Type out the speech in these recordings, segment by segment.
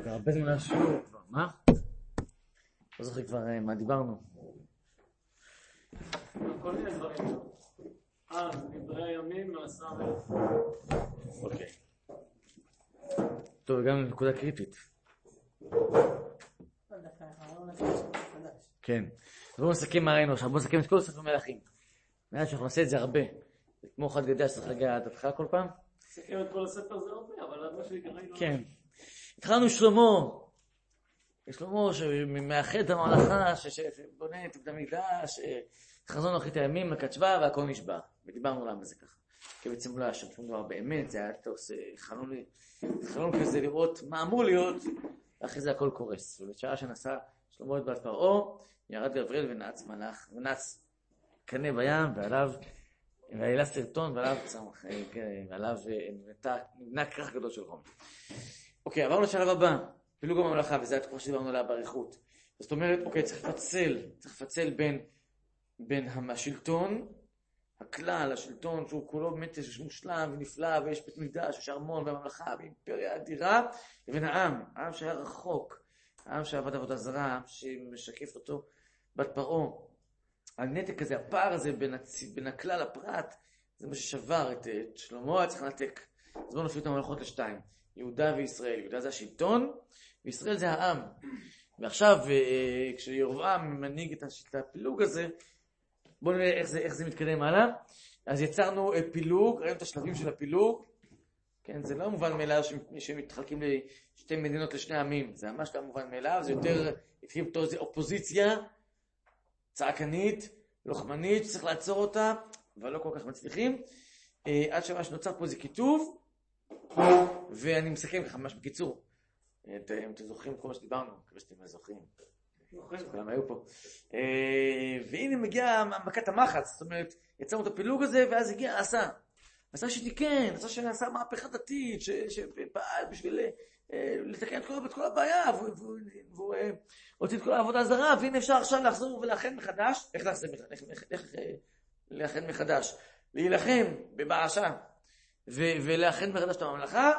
כבר הרבה זמן השיעור. מה? לא זוכר כבר מה דיברנו. כל מיני דברים. דברי הימים ועשה אוקיי. טוב, גם נקודה קריטית. כן. בואו נסכם מה ראינו עכשיו. בואו נסכם את כל ספר מלכים. נראה שאנחנו נעשה את זה הרבה. זה כמו אחד גדיה שצריך להגיע עד התחלה כל פעם. נסכם את כל הספר זה הרבה, אבל עד מה שיקראי לא. כן. התחלנו שלמה שמאחד את הממלכה, שבונה את בית המקדש, חזון אחרית הימים, הקצבה והכל נשבע. ודיברנו למה זה ככה. כי בעצם לא היה שם שום דבר באמת, זה היה חלום כזה לראות מה אמור להיות, ואחרי זה הכל קורס. ובשעה שנסע שלמה את בת פרעה, ירד גבריאל ונעץ קנה בים, ועליו העלה סרטון, ועליו נבנה כרך גדול של חום. אוקיי, עברנו לשלב הבא, פילוג הממלכה, וזה כמו שדיברנו עליה באריכות. זאת אומרת, אוקיי, צריך לפצל בין השלטון, הכלל, השלטון, שהוא כולו באמת מושלם ונפלא, ויש בית מקדש, יש ארמון והממלכה, ואימפריה אדירה, לבין העם שהיה רחוק, העם שעבד עבודה זרה, העם שמשקף אותו בת פרעה. הנתק הזה, הפער הזה בין הכלל לפרט, זה מה ששבר את שלמה, היה צריך לנתק. אז בואו נפריד את הממלכות לשתיים, יהודה וישראל. יהודה זה השלטון, וישראל זה העם. ועכשיו, כשירבעם מנהיג את הפילוג הזה, בואו נראה איך זה מתקדם הלאה. אז יצרנו פילוג, ראינו את השלבים של הפילוג. כן, זה לא מובן מאליו שמתחלקים לשתי מדינות לשני עמים. זה ממש לא מובן מאליו, זה יותר, התחיל אותו איזו אופוזיציה, צעקנית, לוחמנית, שצריך לעצור אותה, אבל לא כל כך מצליחים. עד שמה שנוצר פה זה כיתוב, ואני מסכם ככה ממש בקיצור. אתם זוכרים כל מה שדיברנו, מקווה שאתם זוכרים. כולם היו פה. והנה מגיעה מכת המחץ, זאת אומרת, יצרנו את הפילוג הזה, ואז הגיע עשה שתיקן, שעשה מהפכה דתית, שפעל בשביל לתקן את כל הבעיה, והוא הוציא את כל העבודה הזרה, והנה אפשר עכשיו לחזור ולאחד מחדש. איך לאחד מחדש? להילחם בבעשה, ולאחד מחדש את הממלכה,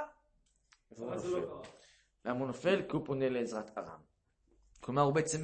והוא נופל כי הוא פונה לעזרת ארם. כלומר, הוא בעצם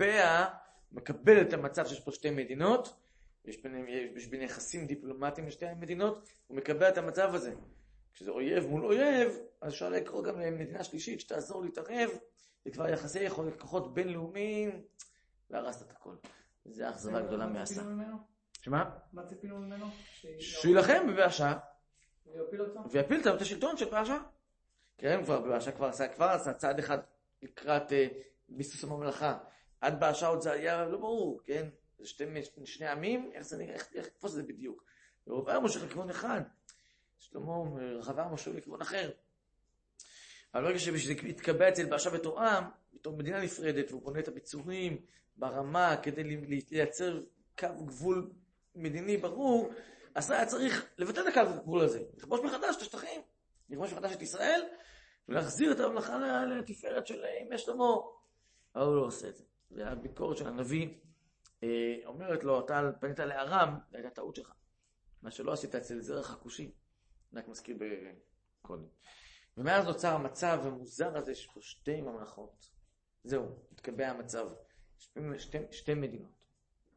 מקבל את המצב שיש פה שתי מדינות, יש בין יחסים דיפלומטיים לשתי המדינות, הוא מקבל את המצב הזה. כשזה אויב מול אויב, אז אפשר לקרוא גם למדינה שלישית שתעזור להתערב, וכבר יחסי כוחות בינלאומיים, והרסת את הכל. זה האכזבה הגדולה מעשה. שמה? מה ציפינו ממנו? שילחם בבאשה. ויפיל אותו? ויפיל את השלטון של באשה. כן, כבר בבאשה כבר עשה צעד אחד לקראת ביסוס הממלכה. עד באשה עוד זה היה לא ברור, כן? זה שני עמים, איך תפוס את זה בדיוק? ורבעם מושך לכיוון אחד. שלמה רחבעם מושך לכיוון אחר. אבל ברגע שבשביל להתקבע אצל באשה בתור עם, בתור מדינה נפרדת, והוא בונה את הביצורים ברמה כדי לייצר קו גבול מדיני ברור, אז היה צריך לבטל את הקו הגבול הזה, לכבוש מחדש את השטחים, לכבוש מחדש את ישראל, ולהחזיר את הממלכה לתפארת של ימי שלמה. אבל הוא לא עושה את זה. והביקורת של הנביא אומרת לו, אתה פנית לארם, זה הייתה טעות שלך. מה שלא עשית אצל זרח הכושי, רק מזכיר בקודם. ומאז נוצר המצב המוזר הזה, יש פה שתי ממלכות. זהו, התקבע המצב. שתי מדינות.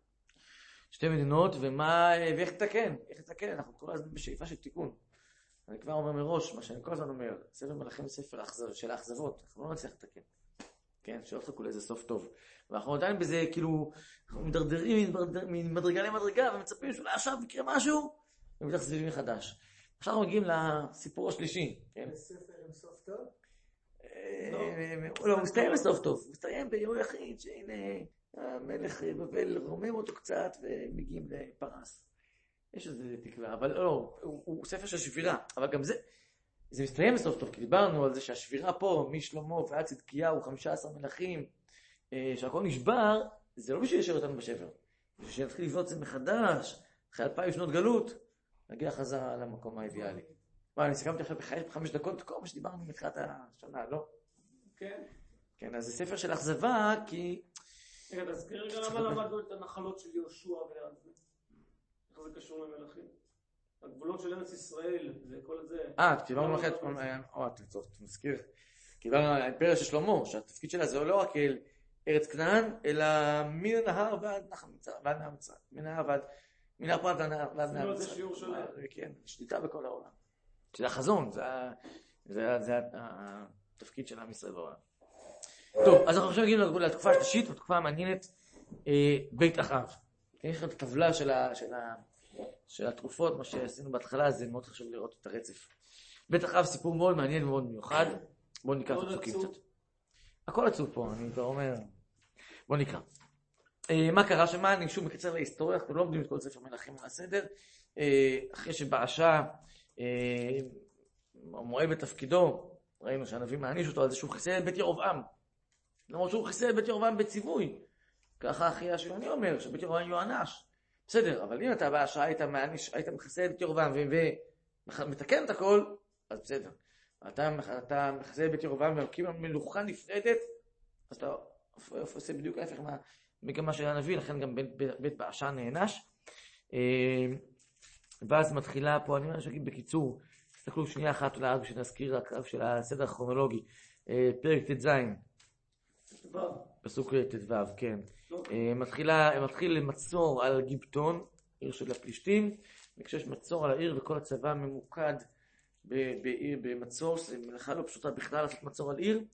שתי מדינות, ואיך לתקן? איך לתקן? אנחנו כל הזמן בשאיפה של תיקון. אני כבר אומר מראש, מה שאני כל הזמן אומר, ספר מלכים ספר של האכזבות, אנחנו לא נצליח לתקן. כן, שלא תחכו לאיזה סוף טוב. ואנחנו עדיין בזה, כאילו, אנחנו מדרדרים ממדרגה למדרגה, ומצפים שאולי עכשיו יקרה משהו, ומתחזבים מחדש. עכשיו אנחנו מגיעים לסיפור השלישי. כן? ספר עם סוף טוב? לא, הוא מסתיים בסוף טוב. הוא מסתיים ביום יחיד, שהנה, המלך בבל רומם אותו קצת, ומגיעים לפרס. יש איזה תקווה, אבל לא, הוא ספר של שבירה. אבל גם זה מסתיים בסוף טוב, כי דיברנו על זה שהשבירה פה, משלמה ועד צדקיהו, 15 מלכים, שהכל נשבר, זה לא בשביל לשאר אותנו בשבר. בשביל שנתחיל לבנות את זה מחדש, אחרי 2000 שנות גלות, נגיע חזרה למקום האידיאלי. אני סיכמתי עכשיו ב5 דקות, כל מה שדיברנו מתחילת השנה, לא? כן. כן, אז זה ספר של אכזבה, כי... תזכיר רגע למה למדנו את הנחלות של יהושע ואז איך זה קשור למלכים? הגבולות של ארץ ישראל, זה כל זה... דיברנו לכם, אתה מזכיר, קיבלנו האימפריה של שלמה, שהתפקיד שלה זה לא רק אל ארץ כנען, אלא מן הנהר ועד נהר מצרים. מן הפרת ועד נהר זה שיעור מצרים. שלה. כן, שליטה בכל העולם. זה החזון, זה התפקיד של עם ישראל בעולם. טוב, אז אנחנו עכשיו מגיעים לתקופה השלישית, התקופה המעניינת, בית אחאב. יש לכם את הטבלה של התרופות, מה שעשינו בהתחלה, זה מאוד חשוב לראות את הרצף. בית אחאב סיפור מאוד מעניין ומאוד מיוחד. בואו נקרא את הפסוקים קצת. הכל עצוב פה, אני כבר אומר. בואו נקרא. מה קרה שמה? אני שוב מקצר להיסטוריה, אנחנו לא עומדים את כל ספר מלכים על הסדר. אחרי שבעשה מועל בתפקידו, ראינו שהנביא מעניש אותו על זה שהוא חיסל את בית ירבעם. למרות שהוא חיסל את בית ירבעם בציווי. ככה אחי השני אומר, שבית ירבעם יוענש. בסדר, אבל אם אתה בעשה היית מחסל את בית ירבעם ומתקן את הכל, אז בסדר. אתה מחסל את בית ירבעם ומקים מלוכה נפרדת, אז אתה עושה בדיוק ההפך מהמגמה של הנביא, לכן גם בית בעשה נענש. ואז מתחילה פה, אני אומר שגיד בקיצור, תסתכלו שנייה אחת להרג שנזכיר הקרב של הסדר הכרונולוגי, פרק ט"ז, פסוק ט"ו, כן. מתחיל מצור על גיבטון, עיר של הפלישתים, וכשיש מצור על העיר וכל הצבא ממוקד במצור, זה מלאכה לא פשוטה בכלל לעשות מצור על עיר,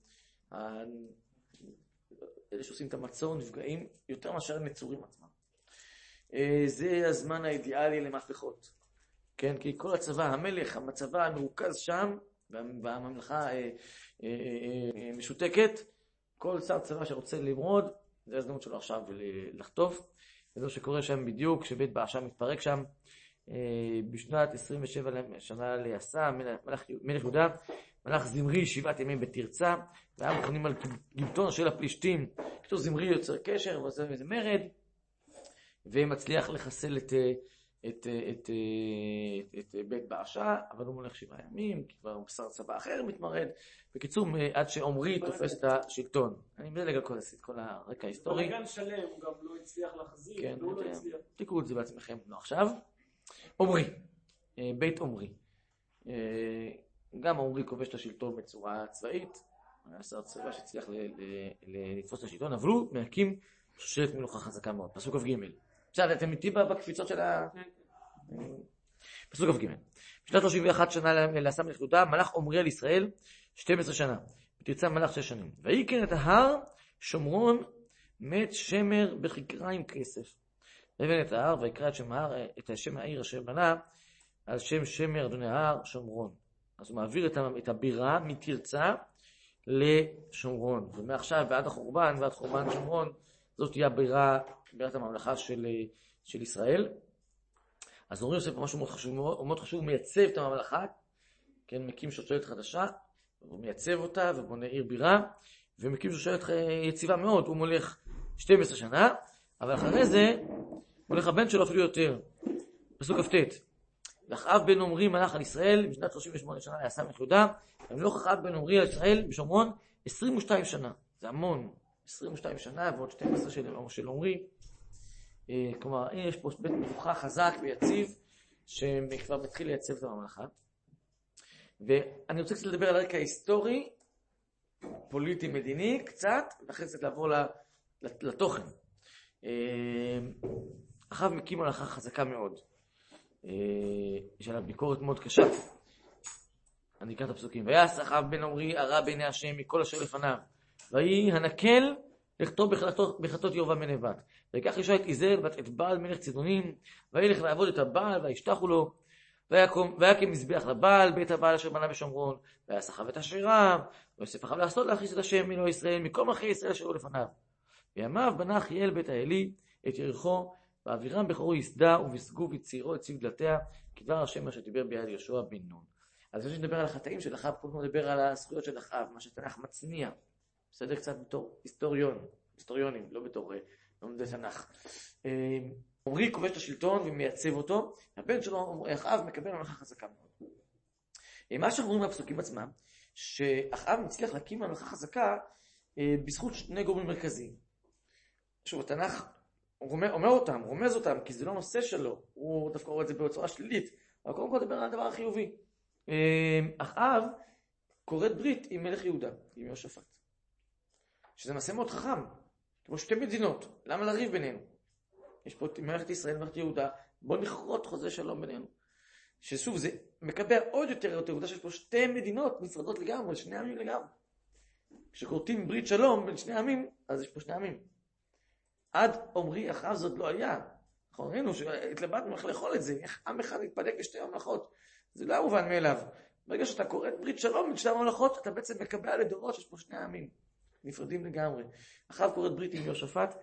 אלה שעושים את המצור נפגעים יותר מאשר נצורים עצמם. זה הזמן האידיאלי למהפכות. כן, כי כל הצבא, המלך, הצבא המרוכז שם, והממלכה משותקת, כל שר צבא שרוצה למרוד, זה הזדמנות שלו עכשיו לחטוף. וזה שקורה שם בדיוק, שבית בעשה מתפרק שם, בשנת 27 שנה ליעשה, מלך יהודה, מלך זמרי 7 ימים בתרצה, והיה מוכנים על גיבטון של הפלישתים, כתוב זמרי יוצר קשר, ועושה איזה מרד, ומצליח לחסל את בית בעשה, אבל הוא מולך 7 ימים, כי כבר שר צבא אחר מתמרד. בקיצור, עד שעומרי תופס את השלטון. אני מדלג על כל הרקע ההיסטורי. בלגן שלם, הוא גם לא הצליח להחזיק, כן, והוא לא הצליח. תקראו את זה בעצמכם. עכשיו, עומרי, בית עומרי. גם עומרי כובש את השלטון בצורה צבאית, היה שר צבא שהצליח לתפוס את השלטון, אבל הוא מהקים שושלת מלוכה חזקה מאוד. פסוק כ"ג. בסדר, אתם איתי בקפיצות של פסוק כ"ג. בשנת 31 שנה לעשה מלך יהודה, מלך עומרי על ישראל 12 שנה. בתרצה מלך 6 שנים. ויקן את ההר שומרון מת שמר בכיכרה עם כסף. ויבן את ההר ויקרא את שם העיר אשר בנה על שם שמר אדוני ההר שומרון. אז הוא מעביר את הבירה מתרצה לשומרון. ומעכשיו ועד החורבן, ועד חורבן שומרון, זאת תהיה בירת הממלכה של ישראל. אז אומרים עושה פה משהו מאוד חשוב, הוא מאוד חשוב, הוא מייצב את הממלכה, כן, מקים שושלת חדשה, הוא מייצב אותה ובונה עיר בירה, ומקים שושלת יציבה מאוד, הוא מולך 12 שנה, אבל אחרי זה מולך הבן שלו אפילו יותר. פסוק כ"ט. ואחאב בן עומרי מלך על ישראל בשנת 38 שנה לעשה מלך יהודה, ומלוך אחאב בן עומרי על ישראל בשומרון 22 שנה. זה המון, 22 שנה ועוד 12 של עומרי. כלומר, יש פה בית מבוכה חזק ויציב, שכבר מתחיל לייצב את הממלכה. ואני רוצה קצת לדבר על הרקע ההיסטורי, פוליטי, מדיני, קצת, ואחרי זה לעבור לתוכן. אחאב מקים ממלכה חזקה מאוד. יש עליו ביקורת מאוד קשה. אני אקרא את הפסוקים. ויעש אחאב בן עומרי הרע בעיני השם מכל אשר לפניו. ויהי הנקל לכתוב בחטאות ירבעם בן נבט. ויקח אישה את עזר ואת בעל מלך צידונים, וילך לעבוד את הבעל וישתחו לו, ויקם מזבח לבעל בית הבעל אשר בנה בשומרון, ויעש אחאב את אשריו, ויוסף אחאב לעשות להכניס את השם אלוהי ישראל מכל מלכי ישראל אשר היו לפניו. בימיו בנה חיאל בית האלי את יריחו, ואבירם בכורו יסדה ובשגו וצירו הציב דלתיה, כדבר השם אשר דיבר ביד יהושע בן נון. אז לפני שנדבר על החטאים של אחאב, קודם נדבר על הזכויות של אחאב, מה שתנ"ך מצניע. בסדר, קצת בתור היסטוריונים, לא בתור לומדי תנ"ך. עומרי כובש את השלטון ומייצב אותו, הבן שלו, אחאב, מקבל ממלכה חזקה מאוד. מה שאנחנו רואים מהפסוקים עצמם, שאחאב מצליח להקים ממלכה חזקה בזכות שני גורמים מרכזיים. שוב, התנ"ך רומז אותם, כי זה לא נושא שלו, הוא דווקא רואה את זה בצורה שלילית, אבל קודם כל דבר על הדבר החיובי. אחאב כורת ברית עם מלך יהודה, עם יהושפט. שזה מעשה מאוד חכם, כמו שתי מדינות, למה לריב בינינו? יש פה מלכת ישראל ומלכת יהודה, בוא נכרות חוזה שלום בינינו. ששוב, זה מקבע עוד יותר את העובדה שיש פה שתי מדינות נפרדות לגמרי, שני עמים לגמרי. כשכורתים ברית שלום בין שני עמים, אז יש פה שני עמים. עד עומרי אחאב זאת לא היה. אנחנו ראינו שהתלבטנו איך לאכול את זה, איך עם אחד מתפלג לשתי ממלכות. זה לא מובן מאליו. ברגע שאתה כורת ברית שלום בין שתי ממלכות, אתה בעצם מקבע לדורות שיש פה שני עמים נפרדים לגמרי. אחאב כורת ברית עם יהושפט,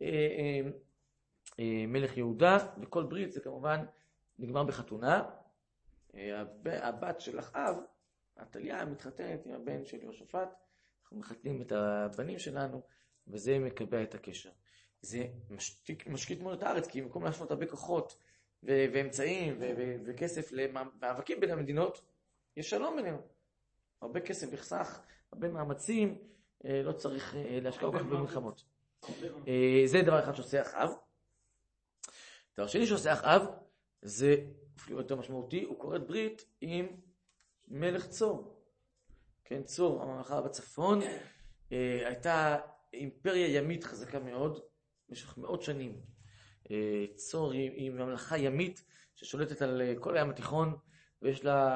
מלך יהודה, וכל ברית זה כמובן נגמר בחתונה. הבת של אחאב, עתליה, מתחתנת עם הבן של יהושפט. אנחנו מחתנים את הבנים שלנו, וזה מקבע את הקשר. זה משקיט מאוד את הארץ, כי במקום להפנות הרבה כוחות ואמצעים וכסף למאבקים בין המדינות, יש שלום בינינו. הרבה כסף יחסך, הרבה מאמצים, לא צריך להשקיע כל כך במלחמות. זה דבר אחד שעושה אחאב. דבר שני שעושה אחאב, זה אפילו יותר משמעותי, הוא כורת ברית עם מלך צור. כן, צור, הממלכה בצפון, הייתה אימפריה ימית חזקה מאוד, במשך מאות שנים. צור היא ממלכה ימית ששולטת על כל הים התיכון, ויש לה,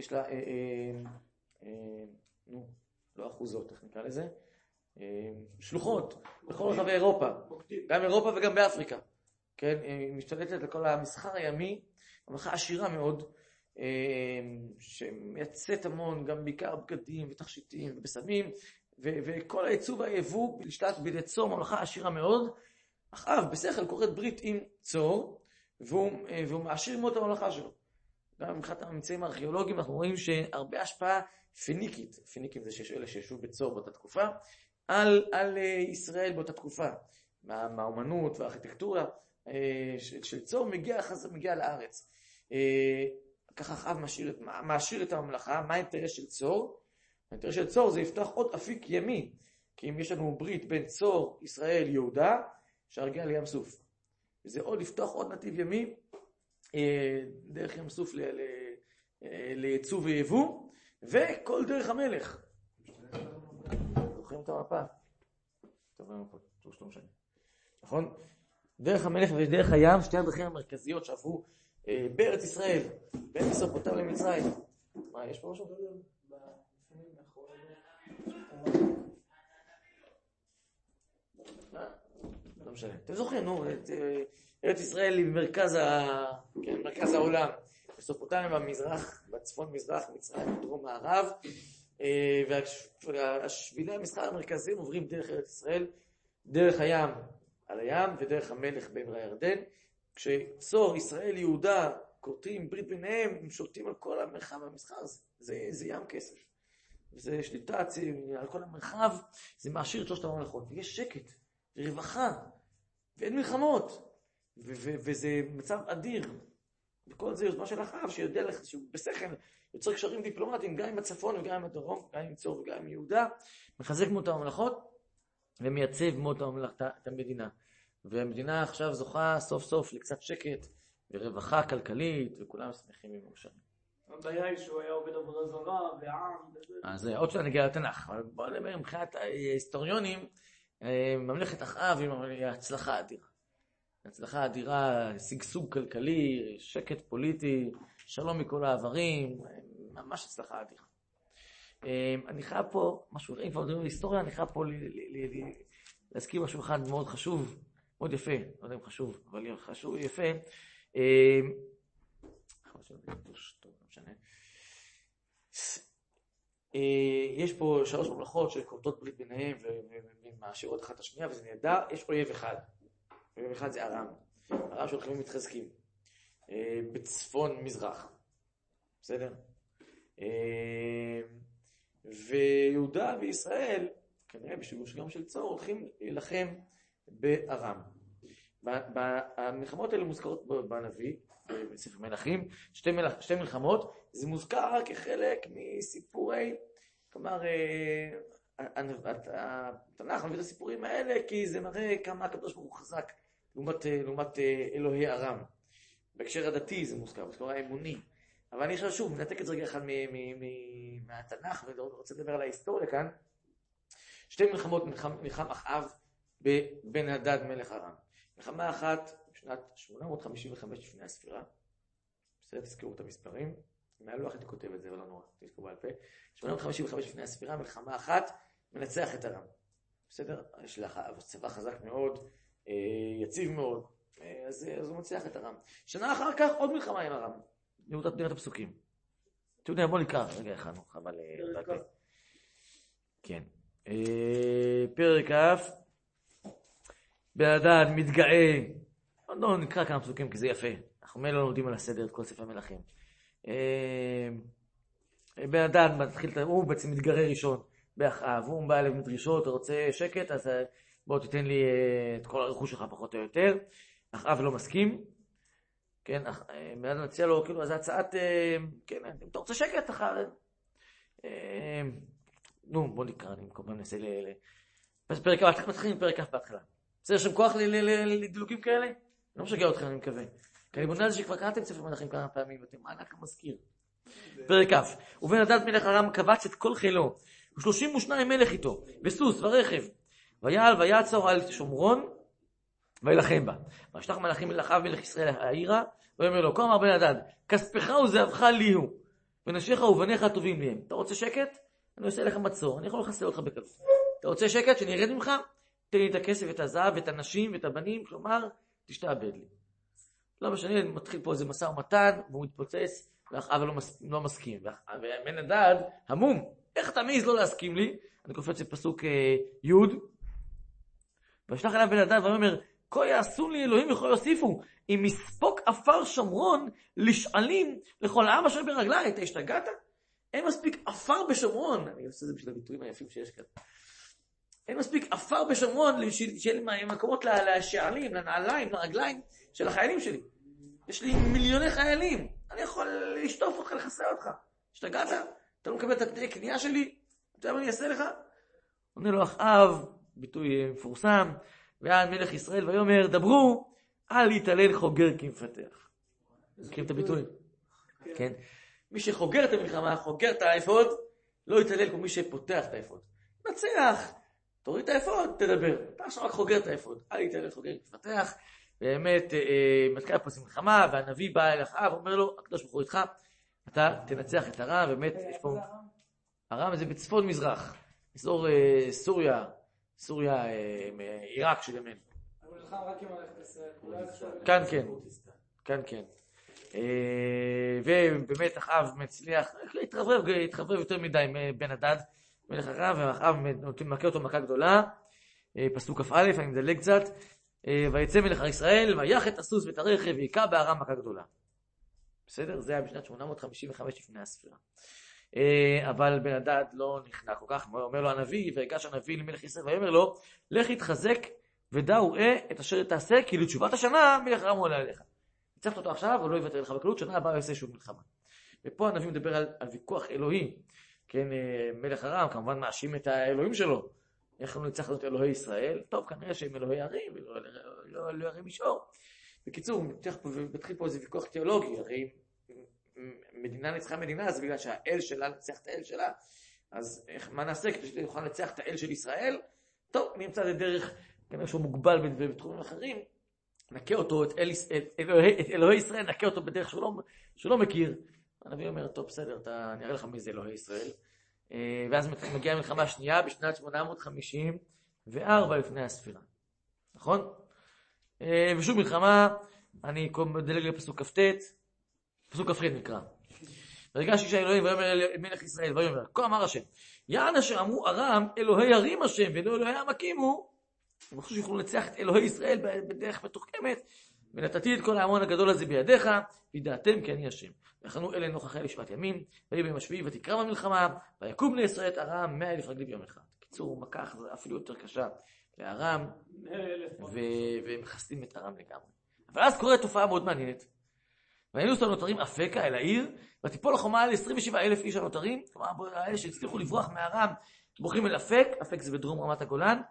לא אחוזות, איך נקרא לזה? שלוחות בכל רחבי אירופה, גם אירופה וגם באפריקה. כן, היא משתלטת לכל המסחר הימי, ממלכה עשירה מאוד, שמייצאת המון, גם בעיקר בגדים ותכשיטים ובסמים, וכל הייצוא והיבוא לשלט בידי צור, ממלכה עשירה מאוד. אחאב בשכל כורת ברית עם צור, והוא מעשיר מאוד את הממלכה שלו. גם מבחינת הממצאים הארכיאולוגיים אנחנו רואים שהרבה השפעה פיניקית, פיניקים זה אלה שישבו בצור באותה תקופה, על ישראל באותה תקופה. מהאומנות והארכיטקטורה של צור מגיע לארץ. ככה אחאב מעשיר את הממלכה. מה האינטרס של צור? האינטרס של צור זה לפתוח עוד אפיק ימי, כי אם יש לנו ברית בין צור, ישראל, יהודה, אפשר להגיע לים סוף. וזה עוד לפתוח עוד נתיב ימי, דרך ים סוף לייצוא ויבוא, וכל דרך המלך. זוכרים את המפה? טוב, המפה, לא משנה. נכון? דרך המלך ודרך הים, שתי הדרכים המרכזיות שעברו בארץ ישראל, בין מסופוטמיה למצרים. מה, יש פה משהו? לא משנה. אתם זוכרים, נו, ארץ ישראל היא מרכז העולם. מסופוטמיה במזרח, בצפון מזרח, מצרים בדרום מערב, והשבילי המסחר המרכזיים עוברים דרך ארץ ישראל, דרך הים על הים ודרך המלך בעבר הירדן. כשצור, ישראל, יהודה, כורתים ברית ביניהם, הם שולטים על כל המרחב המסחר, זה ים כסף. וזה שליטה על כל המרחב, זה מעשיר את שלושת הממלכות. ויש שקט, ורווחה, ואין מלחמות. וזה מצב אדיר. וכל זה יוזמה של אחאב, שיודע לך, שהוא בשכל, יוצר קשרים דיפלומטיים, גם עם הצפון וגם עם הדרום, גם עם צור וגם עם יהודה, מחזק מאוד את הממלכות, ומייצב מאוד את המדינה. והמדינה עכשיו זוכה סוף סוף לקצת שקט, ורווחה כלכלית, וכולם שמחים ומאושרים. הבעיה היא שהוא היה עובד עבודה זרה, ועם, וזה. אז עוד שנה נגיע לתנ"ך. בואו נדבר מבחינת ההיסטוריונים, ממלכת אחאב היא הצלחה אדירה. הצלחה אדירה, שגשוג כלכלי, שקט פוליטי, שלום מכל העברים, ממש הצלחה אדירה. אני חייב פה, משהו, אם כבר מדברים על היסטוריה, אני חייב פה להזכיר משהו אחד מאוד חשוב, מאוד יפה, לא יודע אם חשוב, אבל חשוב, יפה. יש פה שלוש ממלכות שכורתות ברית ביניהם ומעשירות אחת השנייה, וזה נהדר. יש פה אויב אחד. אויב אחד זה ארם. ארם שהולכים ומתחזקים. בצפון מזרח. בסדר? ויהודה וישראל, כנראה בשילוב גם של צור, הולכים להילחם בארם. המלחמות האלה מוזכרות בנביא, בספר מלכים, שתי מלחמות, זה מוזכר כחלק מסיפורי, כלומר, התנ"ך מביא את הסיפורים האלה, כי זה מראה כמה הקדוש ברוך הוא חזק לעומת אלוהי ארם. בהקשר הדתי זה מוזכר, בזכור האמוני. אבל אני חושב שוב, נתק את זה רגע אחד מהתנ"ך, ורוצה לדבר על ההיסטוריה כאן. שתי מלחמות נלחם אחאב בבן הדד מלך ארם. מלחמה אחת בשנת 855 לפני הספירה. בסדר, תזכרו את המספרים. מהלוח הייתי כותב את זה, אבל לא נורא, תזכרו בעל פה. 855 לפני הספירה, מלחמה אחת, מנצח את ארם. בסדר? יש לאחאב צבא חזק מאוד, יציב מאוד, אז הוא מצליח את ארם. שנה אחר כך עוד מלחמה עם ארם. נראו את הפסוקים. אתם יודעים, בוא נקרא, רגע אחד, חבל בעל פה. כן. פרק א', בהדד מתגאה, לא נקרא כמה פסוקים כי זה יפה, אנחנו לא לומדים על הסדר את כל ספר המלכים. בהדד הוא בעצם מתגרה ראשון באחאב, הוא בא אליו מדרישות, רוצה שקט, אז בוא תיתן לי את כל הרכוש שלך פחות או יותר. אחאב לא מסכים, כן, בהדד מציע לו, כאילו, אז הצעת, כן, אם אתה רוצה שקט, אחר נו, בוא נקרא, אני מקודם ננסה פרק א', מתחילים פרק א' בהתחלה. בסדר, יש שם כוח לדלוגים כאלה? אני לא משגע אתכם, אני מקווה. כי אני בונה על זה שכבר קראתם ספר מלכים כמה פעמים, ואתם מענק המזכיר. פרק א', ובן הדד מלך ארם קבץ את כל חילו, ו32 מלך איתו, וסוס ורכב. ויעל ויעצור על שומרון, וילחם בה. וישלח מלאכים אל אחאב מלך ישראל העירה, ויאמר לו, כה אמר בן הדד, כספך וזהבך לי הוא, ונשיך ובניך הטובים לי הם. אתה רוצה שקט? אני עושה לך מצור, אני יכול לחסל אותך בקלות. אתה רוצה שקט שאני ארד ממך? תן לי את הכסף, את הזהב, את הנשים, את הבנים, כלומר, תשתעבד לי. לא משנה, מתחיל פה איזה משא ומתן, והוא מתפוצץ, ואחאב לא מסכים. ובן הדד, המום, איך אתה מעז לא להסכים לי? אני קופץ לפסוק י' וישלח אליו בן הדד, ואומר, כה יעשו לי אלוהים וכה יוסיפו, אם מספוק עפר שומרון לשעלים לכל העם אשר ברגלי, אתה השתגעת? אין מספיק עפר בשומרון, אני עושה את זה בשביל הביטויים היפים שיש כאן. אין מספיק עפר בשומרון של מקומות לשעלים, לנעליים, לרגליים של החיילים שלי. יש לי מיליוני חיילים, אני יכול לשטוף אותך, לחסר אותך. השתגעת? אתה לא מקבל את התנאי קנייה שלי? אתה יודע מה אני אעשה לך? עונה לו אחאב, ביטוי מפורסם, ועד מלך ישראל ויאמר, דברו, אל להתעלל חוגר כי מפתח. מכירים את הביטוי? כן. מי שחוגר את המלחמה, חוגר את האפוד, לא יתעלל כמו מי שפותח את האפוד. נצח, תוריד את האפוד, תדבר. אתה עכשיו רק חוגר את האפוד. אל יתעלל חוגר כי מפתח. באמת, מתקע פה זה מלחמה, והנביא בא אל אחאב, אומר לו, הקדוש ברוך הוא איתך, אתה תנצח את ארם, באמת, יש פה... ארם זה בצפון מזרח, אזור סוריה, עיראק של ימין. הוא נלחם רק עם מלכת ישראל. כן. ובאמת אחאב מצליח, התחברב יותר מדי עם בן הדד, מלך ארם, ואחאב מכה אותו מכה גדולה, פסוק כ"א, אני מדלג קצת, ויצא מלך ישראל, ויח את הסוס ואת הרכב, ויקע בארם מכה גדולה. בסדר? זה היה בשנת 855 לפני הספירה. אבל בן הדד לא נכנע כל כך, אומר לו הנביא, והגש הנביא למלך ישראל, ויאמר לו, לך יתחזק ודע וראה את אשר תעשה, כי לתשובת השנה מלך ארם עולה עליך. יצחת אותו עכשיו, הוא לא יוותר לך בקלות, שנה הבאה יעשה שוב מלחמה. ופה הנביא מדבר על ויכוח אלוהי, כן, מלך ארם כמובן מאשים את האלוהים שלו, איך לא ניצחנו את אלוהי ישראל, טוב, כנראה שהם אלוהי ערים, ולא אלוהי מישור. בקיצור, מתחיל פה איזה ויכוח תיאולוגי, הרי מדינה ניצחה מדינה, אז בגלל שהאל שלה ניצח את האל שלה, אז מה נעשה כדי שנוכל לנצח את האל של ישראל? טוב, נמצא את דרך, כנראה שהוא מוגבל בתחומים אחרים, נקה אותו, את אלוהי ישראל, נקה אותו בדרך שהוא לא מכיר. הנביא אומר, טוב, בסדר, אני אראה לך מי זה אלוהי ישראל. ואז מגיעה המלחמה השנייה בשנת 854 לפני הספירה. נכון? ושוב מלחמה, אני מדלג לפסוק כ"ט, פסוק כ"ח נקרא. ויגש איש האלוהים ויאמר אל מלך ישראל, ויאמר, כה אמר השם, יען אשר אמרו ארם, אלוהי ערים השם, ולא אלוהי עמקים הוא. הם חושבים שיוכלו לנצח את אלוהי ישראל בדרך מתוחכמת, ונתתי את כל ההמון הגדול הזה בידיך, וידעתם כי אני השם. ויחנו אלה נוכח אלה 7 ימים, ויהי ביום השביעי ותקרב המלחמה, ויקום בני ישראל את ארם 100,000 רגלי ביום אחד. קיצור, מכה אפילו יותר קשה לארם, והם מחסלים את ארם לגמרי. אבל אז קורה תופעה מאוד מעניינת. והיינו הנותרים אפקה אל העיר, ותיפול החומה על 27,000 איש הנותרים, כלומר, האלה שהצליחו לברוח מארם, בורחים אל אפק, אפק זה בדרום רמת הגולן,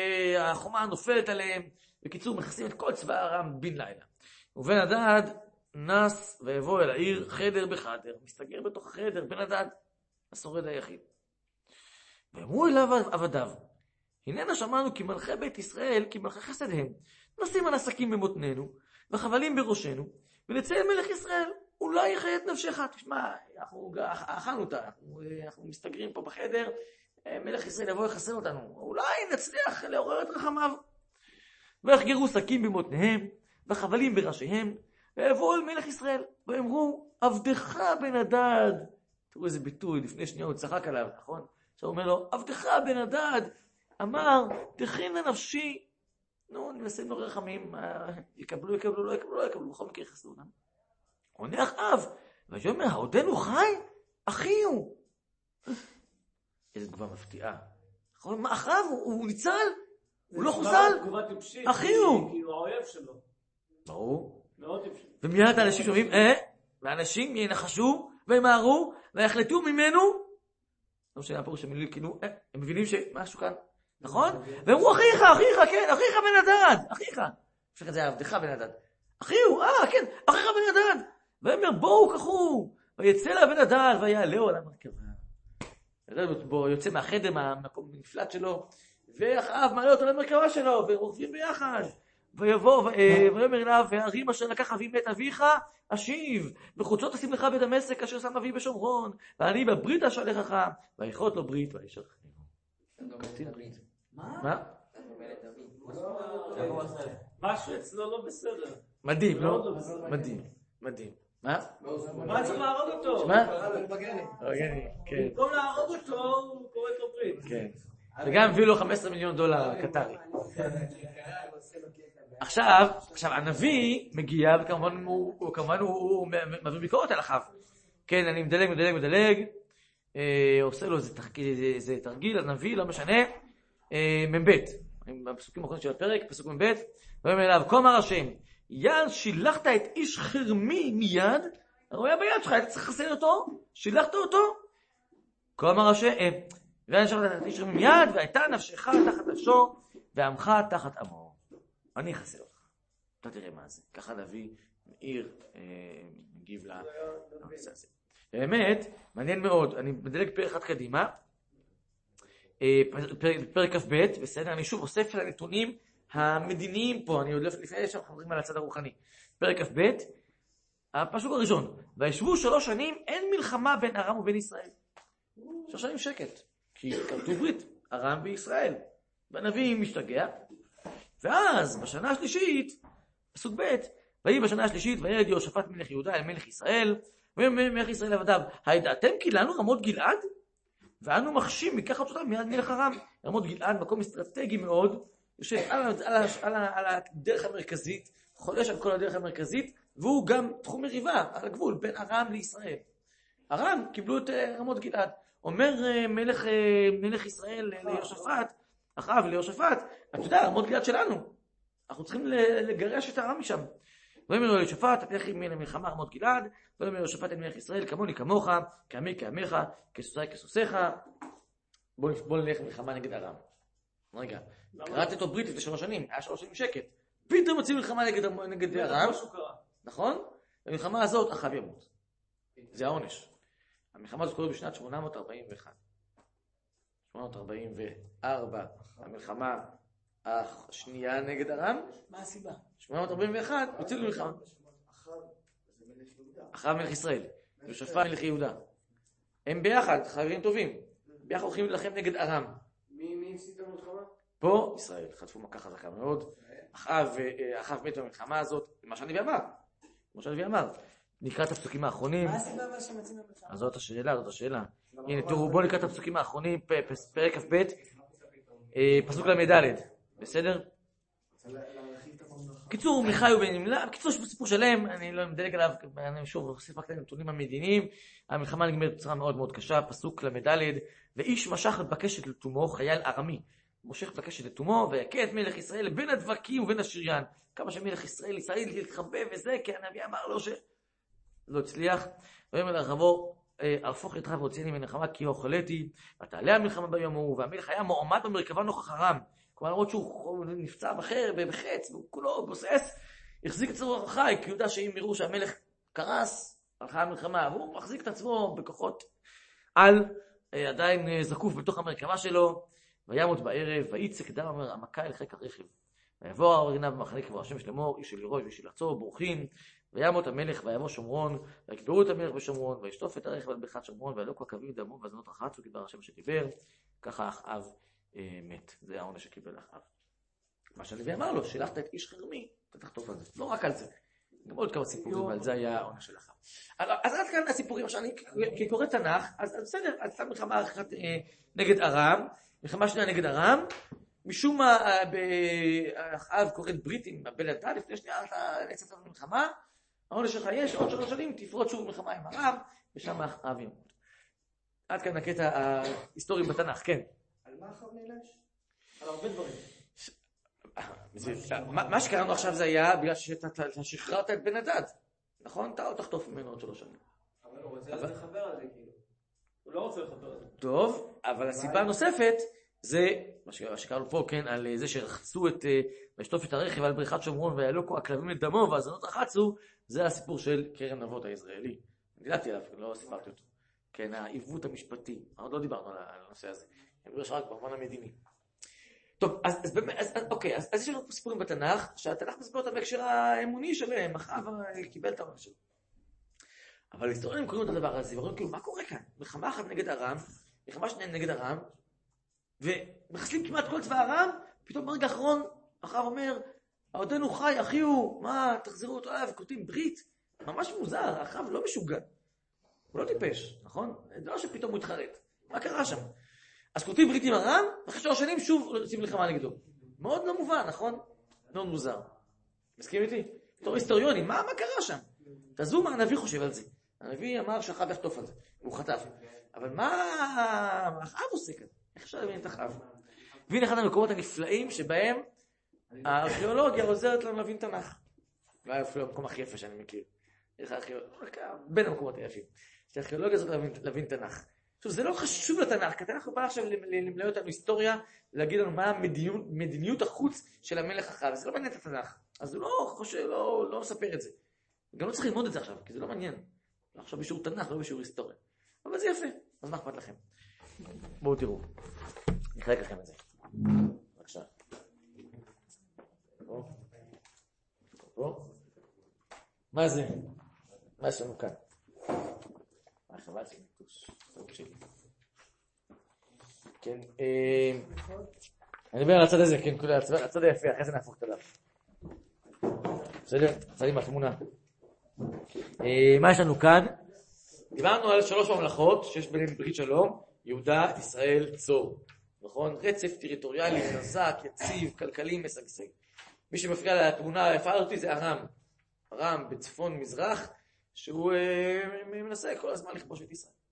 והחומה נופלת עליהם, בקיצור, מכסים את כל צבא ארם בן לילה. ובן הדד נס ויבוא אל העיר חדר בחדר, מסתגר בתוך החדר, בן הדד, השורד היחיד. ואמרו אליו עבדיו, הננה שמענו כי מלכי בית ישראל, כי מלכי חסד הם, נשים על עסקים במותנינו, וחבלים בראשנו, ונצא אל מלך ישראל, אולי יחיה את נפשך. תשמע, אנחנו אכלנו אותה, אנחנו מסתגרים פה בחדר, מלך ישראל יבוא יחסן אותנו, אולי נצליח לעורר את רחמיו. ויחגרו שקים במותניהם, וחבלים בראשיהם, ויבואו אל מלך ישראל, ואמרו, עבדך בן הדד. תראו איזה ביטוי, לפני שנייה הוא צחק עליו, נכון? עכשיו הוא אומר לו, עבדך בן הדד, אמר, תכין לנפשי. נו, ננסים לו רחמים, יקבלו, לא יקבלו, בכל מקרה יחסו אותם. עונה אחאב, ויאמר, העודנו חי? אחי הוא. איזו תגובה מפתיעה. מה, אחאב, הוא ניצל? הוא לא חוסל? אחי הוא. כי הוא האויב שלו. ברור. מאוד טיפשי. ומיד האנשים שומעים, ואנשים ינחשו, וימהרו, ויחלטו ממנו. לא משנה, הפירוש המילולי, כאילו, הם מבינים שמשהו כאן, נכון? ואמרו, אחיך, כן, אחיך בן הדד, אחיך. אפשר את זה, עבדך בן הדד. אחי הוא, כן, אחיך בן הדד. ואומר, בואו כחו, ויצא לה בן הדד, ויעלהו על המרכבה. בו יוצא מהחדר, מהמקום הנפלט שלו, ואחאב מעלה אותו למרכבה שלו, ורוכבים ביחד. ויבוא, ויאמר אליו, והרים אשר לקח אבי מת אביך, אשיב, וחוצות תשים לך בדמשק אשר שם אבי בשומרון, ואני בברית אשלחך, ויכרות לו ברית וישלחך. מה? משהו אצלו לא בסדר. מדהים, לא? מדהים. מה? מה צריך להרוג אותו? מה? כן. במקום להרוג אותו, הוא קורא לו ברית. כן. וגם הביא לו $15 מיליון קטרי. עכשיו הנביא מגיע, וכמובן הוא מביא ביקורת על אחאב. כן, אני מדלג, עושה לו איזה תרגיל, הנביא, לא משנה, מ"ב. בפסוקים האחרונים של הפרק, פסוק מ"ב, ואומר אליו, כה אמר השם, יד שילחת את איש חרמי מיד, הוא היה ביד שלך, היית צריך לחסל אותו, שילחת אותו. כה אמר השם, ויד שילחת את איש חרמי מיד, והייתה נפשך תחת נפשו, ועמך תחת עמו. אני אחסל אותך. אתה תראה מה זה. ככה נביא עיר מגיב לנושא הזה. באמת, מעניין מאוד. אני מדלג פרק אחד קדימה. פרק כ"ב, בסדר? אני שוב אוסף לנתונים המדיניים פה. אני עוד לפני שם חוזרים על הצד הרוחני. פרק כ"ב, הפסוק הראשון. וישבו 3 שנים, אין מלחמה בין ארם ובין ישראל. 3 שנים שקט. כי כרתו ברית, ארם וישראל. והנביא משתגע. ואז בשנה השלישית, פסוק ב', ויהי בשנה השלישית, וירד יהושפט מלך יהודה אל מלך ישראל, ומלך ישראל עבדיו, הידעתם כי לנו רמות גלעד? ואנו מחשים מקחת אותם מיד מלך ארם. רמות גלעד, מקום אסטרטגי מאוד, יושב על הדרך המרכזית, חולש על כל הדרך המרכזית, והוא גם תחום מריבה על הגבול בין ארם לישראל. ארם קיבלו את רמות גלעד. אומר מלך ישראל ליהושפט, אחאב ליהושפט, אתה יודע, רמות גלעד שלנו. אנחנו צריכים לגרש את ארם משם. ואומר לו ליהושפט, תלך עמי למלחמה רמות גלעד, ואומר ליהושפט אל מלך ישראל, כמוני כמוך, כעמי כעמך, כסוסי כסוסיך. בוא נלך מלחמה נגד ארם. רגע, קראת איתו ברית לפני 3 שנים, היה 3 שנים שקט. פתאום מוצאים מלחמה נגד ארם, נכון? במלחמה הזאת אחאב ימות. זה העונש. המלחמה הזאת קורה בשנת 841. 844, המלחמה השנייה נגד ארם. מה הסיבה? 841, יוצאים למלחמה. אחאב מלך ישראל, יהושפט מלך יהודה. הם ביחד, חברים טובים. ביחד הולכים להילחם נגד ארם. מי הפסיד את המלחמה? פה ישראל, חטפו מכה חזקה מאוד. אחאב מת במלחמה הזאת, מה שהנביא אמר. נקרא את הפסוקים האחרונים. מה הסיבה שמצאים במלחמה? אז זאת השאלה. הנה, תראו, בואו נקרא את הפסוקים האחרונים, פרק כ"ב, פסוק ל"ד, בסדר? קיצור, מיכאי ובן נמלה, קיצור, סיפור שלם, אני לא מדלג עליו, אני שוב אוסיף רק את הנתונים המדיניים, המלחמה נגמרת בצורה מאוד מאוד קשה, פסוק ל"ד, ואיש משך את בקשת לתומו, חייל ארמי, מושך את בקשת לתומו, ויכה את מלך ישראל בין הדבקים ובין השריין, כמה שמלך ישראל להתחבא וזה, כי הנביא אמר לו שלא הצליח, ואומר לרחבו, הרפוך ידך והוציאני מלחמה כי אוכלתי, ותעלה המלחמה ביום ההוא, והמלך היה מועמד במרכבה נוכח ארם, כלומר למרות שהוא נפצע בחץ, והוא כולו בוסס, החזיק את עצמו חי, כי הוא יודע שאם יראו שהמלך קרס, הלכה המלחמה, והוא מחזיק את עצמו בכוחות על, עדיין זקוף בתוך המרכבה שלו, וימות בערב, ויצק דם המכה אל חיק הרכב. ויבוא הערינה במחנה קברו השם שלמה, איש של ירוש ואיש של עצור, בורחים, וימות המלך, ויבוא שומרון, ויקברו את המלך בשומרון, וישטוף את הרכב על בריכת שומרון, וילקו עקבים דמו, והזונות רחצו כדבר השם שדיבר, ככה אחאב מת. זה העונש שקיבל אחאב. מה שהנביא אמר לו, שלחת את איש חרמי, אתה תחטוף על זה. לא רק על זה. גם עוד כמה סיפורים, אבל זה היה העונש של אחאב. אז עד כאן הסיפורים, עכשיו אני קורא תנ"ך, אז בסדר, אז סתם מלחמה אחת נגד ארם, מלחמה שנייה נגד ארם, משום מה אחאב קוראת ברית עם בן הדד, לפני שנייה אתה נצטרך למלחמה, העונש שלך יש, עוד 3 שנים תפרוץ שוב מלחמה עם ארם, ושם אחאב ימות. עד כאן הקטע ההיסטורי בתנ"ך, כן. על מה אחאב נענש? על הרבה דברים. מה שקראנו עכשיו זה היה בגלל שאתה שחררת את בן הדד, נכון? אתה עוד תחטוף ממנו עוד 3 שנים. אבל הוא רוצה לחבר על זה כאילו. הוא לא רוצה לחבר על זה. טוב, אבל הסיבה הנוספת זה, מה שקראנו פה, כן, על זה שרחצו את, וישטוף את הרכב על בריכת שומרון וילקו עקבים את דמו והזונות רחצו, זה הסיפור של כרם נבות הישראלי. דילגתי עליו, לא סיפרתי אותו. כן, העיוות המשפטי, עוד לא דיברנו על הנושא הזה. אני מדבר רק במובן המדיני. טוב, אוקיי, אז יש לנו פה סיפורים בתנ"ך, שהתנ"ך מספר אותם בהקשר האמוני שלהם, אחאב קיבל את העונש שלו. אבל היסטוריונים קוראים את הדבר הזה, ורואים כאילו, מה קורה כאן? מלחמה אחת נגד ארם, מלחמה שנייה נגד ארם, ומחסלים כמעט כל צבא ארם, פתאום ברגע האחרון, אחאב אומר, עודנו חי, אחי הוא, מה, תחזרו אותו עליו, וכותבים ברית. ממש מוזר, אחאב לא משוגע. הוא לא טיפש, נכון? זה לא שפתאום הוא התחרט. מה קרה שם? אז כותבים ברית עם ארם, ואחרי 3 שנים שוב יוצאים מלחמה נגדו. מאוד לא מובן, נכון? מאוד מוזר. מסכים איתי? בתור היסטוריונים, מה קרה שם? תעזבו מה הנביא חושב על זה. הנביא אמר שאחאב יחטוף על זה, והוא חטף. אבל מה אחאב עושה כאן? איך אפשר להבין את אחאב? והנה אחד המקומות הנפלאים שבהם הארכיאולוגיה עוזרת לנו להבין תנ"ך. זה אפילו המקום הכי יפה שאני מכיר. בין המקומות היפים. שהארכיאולוגיה הזאת להבין תנ"ך. עכשיו, זה לא חשוב לתנ"ך, כי התנ"ך הוא בא עכשיו למלא אותנו היסטוריה, להגיד לנו מה מדיניות החוץ של המלך אחאב. זה לא מעניין את התנ"ך. אז הוא לא חושב, לא מספר את זה. גם לא צריך ללמוד את זה עכשיו, כי זה לא מעניין. עכשיו בשיעור תנ"ך, לא בשיעור היסטוריה. אבל זה יפה, אז מה אכפת לכם? בואו תראו. נחלק לכם את זה. בבקשה. פה. מה זה? מה יש לנו כאן? חבל שלי, טוש. כן, אני מדבר על הצד הזה, כן, הצד היפה, אחרי זה נהפוך את עליו. בסדר? צדים מהתמונה. מה יש לנו כאן? דיברנו על 3 ממלכות שיש ביניהן ברית שלום, יהודה, ישראל, צור. נכון? רצף טריטוריאלי, חזק, יציב, כלכלי, משגשג. מי שמפריע לתמונה היפה הזאת זה ארם. ארם בצפון מזרח, שהוא מנסה כל הזמן לכבוש את ישראל.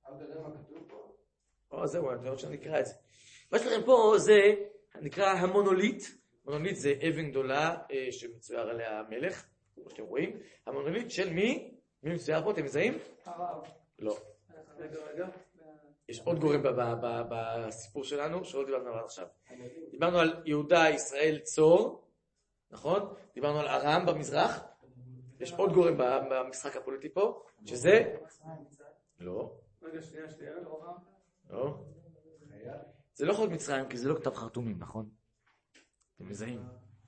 זהו, אני עוד שאני אקרא את זה. מה שלכם פה זה נקרא המונוליט. מונוליט זה אבן גדולה שמצויר עליה המלך, כמו שאתם רואים. המונוליט של מי? מי מצויר פה? אתם מזהים? הרב. לא. יש עוד גורם בסיפור שלנו, שעוד דיברנו עליו עכשיו. דיברנו על יהודה, ישראל, צור, נכון? דיברנו על ארם במזרח. יש עוד גורם במשחק הפוליטי פה, שזה... לא. רגע, שנייה, לא. זה לא חוק מצרים, כי זה לא כתב חרטומים, נכון? אתם מזהים.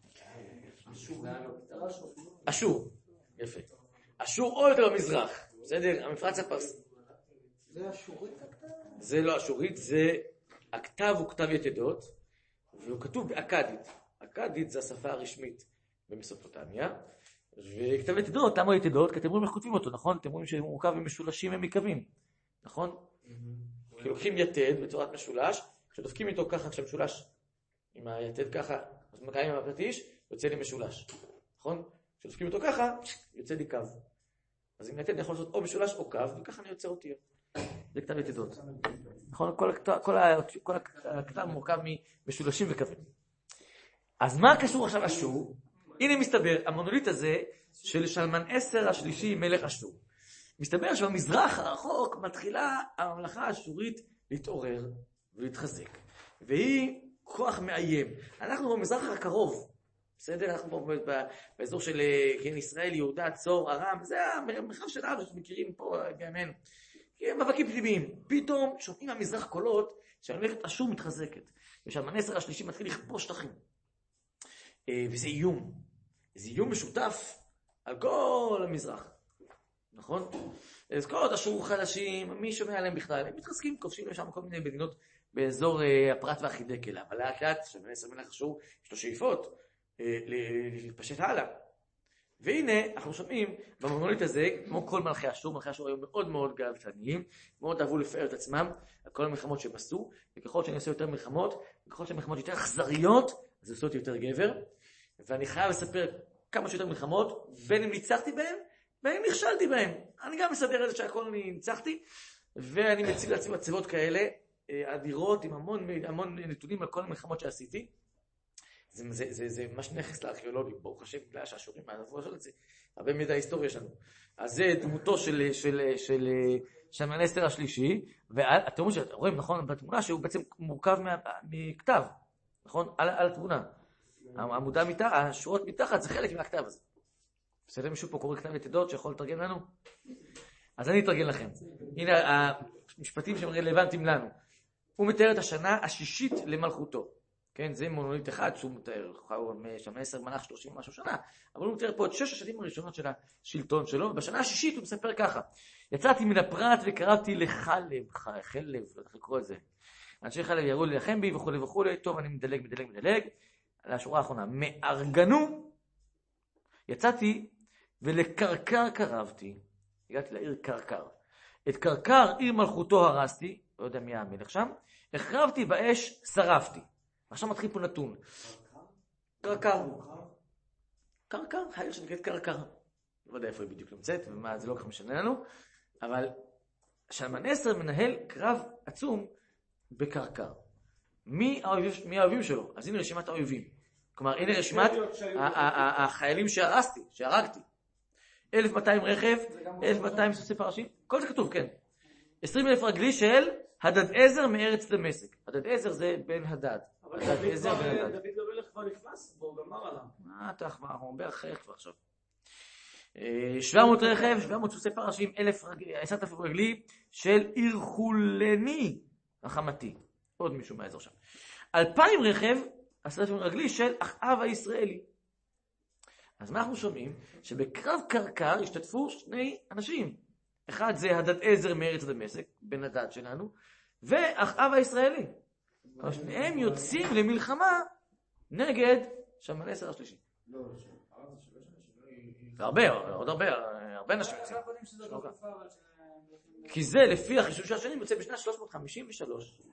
אשור. יפה. אשור או יותר במזרח. בסדר? המפרץ הפרסי. זה אשורית הכתב? זה לא אשורית, זה... הכתב הוא כתב יתדות, והוא כתוב באכדית. אכדית זה השפה הרשמית במסופוטמיה. וכתב יתדות, למה יתדות? כי אתם רואים איך כותבים אותו, נכון? אתם רואים שהוא מורכב ממשולשים ומקווים, נכון? כי לוקחים יתד בצורת משולש, כשדופקים איתו ככה, כשמשולש עם היתד ככה, אז מקיים עם הפטיש, יוצא לי משולש, נכון? כשדופקים איתו ככה, יוצא לי קו. אז עם יתד אני יכול לעשות או משולש או קו, וככה אני יוצא אותיות. זה כתב יתדות. נכון? כל הכתב מורכב ממשולשים וקווים. אז מה קשור עכשיו אשור? הנה מסתבר, המונוליט הזה של שלמן 10 השלישי מלך אשור. מסתבר שבמזרח הרחוק מתחילה הממלכה האשורית להתעורר ולהתחזק. והיא כוח מאיים. אנחנו במזרח הקרוב, בסדר? אנחנו פה באזור של ישראל, יהודה, צור, ארם, זה המרחב שלנו שאנחנו מכירים פה בימינו. מאבקים פנימיים. פתאום שומעים מהמזרח קולות שהממלכת אשור מתחזקת, ושהמנסר השלישי מתחיל לכבוש שטחים. וזה איום. זה איום משותף על כל המזרח. נכון? אז כל עוד אשור חלשים, מי שומע עליהם בכלל? הם מתחזקים, כובשים לשם כל מיני מדינות באזור הפרת והחידקל. אבל לאט לאט, שהמנסר מלך אשור, יש לו שאיפות להתפשט הלאה. והנה, אנחנו שומעים במונוליט הזה, כמו כל מלכי אשור היו מאוד מאוד גאוותניים, מאוד אהבו לפאר את עצמם על כל המלחמות שהם עשו, וככל שאני עושה יותר מלחמות, וככל שהמלחמות יותר אכזריות, אז זה עושה אותי יותר גבר. ואני חייב לספר כמה שיותר מלחמות, בין אם ניצחתי בהם, בין אם נכשלתי בהם. אני גם מספר את זה שהכל אני ניצחתי, ואני מציג לעצמי מצבות כאלה, אדירות עם המון נתונים על כל המלחמות שעשיתי. זה ממש נכס לארכיאולוגים, ברוך השם, בגלל שהאשורים עזבו לעשות את זה. הרבה מידע היסטוריה שלנו. אז זה דמותו של המנסר השלישי, ואתם רואים, נכון, בתמונה שהוא בעצם מורכב מכתב, נכון? על התמונה. העמודה מתחת, השורות מתחת, זה חלק מהכתב הזה. בסדר, מישהו פה קורא כתב יתדות שיכול לתרגם לנו? אז אני אתרגם לכם. הנה המשפטים שהם רלוונטיים לנו. הוא מתאר את השנה השישית למלכותו. כן, זה מונוליט אחד שהוא מתאר, שהמנסר מלך 30 משהו שנה, אבל הוא מתאר פה את 6 השנים הראשונות של השלטון שלו, ובשנה השישית הוא מספר ככה: יצאתי מן הפרת וקראתי לחלב, חלב, לא צריך לקרוא את זה. אנשי חלב יראו להילחם בי וכו' וכו', טוב, אני מדלג. על השורה האחרונה, מארגנו, יצאתי ולקרקר קרבתי, הגעתי לעיר קרקר. את קרקר, עיר מלכותו הרסתי, לא יודע מי המלך שם, החרבתי באש, שרפתי. עכשיו מתחיל פה נתון. קרקר. קרקר, העיר שנקראת קרקר. לא יודע איפה היא בדיוק נמצאת, ומה זה לא כך משנה לנו, אבל שלמנסר מנהל קרב עצום בקרקר. מי האויבים שלו? אז הנה רשימת האויבים. כלומר, הנה רשימת החיילים שהרגתי. 1200 רכב, 1200 סוסי פרשים, כל זה כתוב, כן. 20,000 רגלי של הדדעזר מארץ דמשק. הדדעזר זה בן הדד. אבל דוד המלך כבר נכנס בו, גמר עליו. אתה הרבה אחר כבר עכשיו. 700 רכב, 700 סוסי פרשים, 10,000 רגלי של אירחולני החמתי. עוד מישהו מהאזור שם. 2,000 רכב, 10,000 רגלי של אחאב הישראלי. אז מה אנחנו שומעים? שבקרב קרקר השתתפו 2 אנשים. אחד זה הדדעזר מארץ דמשק, בן הדד שלנו, ואחאב הישראלי. שניהם יוצאים למלחמה נגד המנסר השלישי. הרבה אנשים יוצאים. כי זה לפי החישוב של השנים יוצא בשנת 353.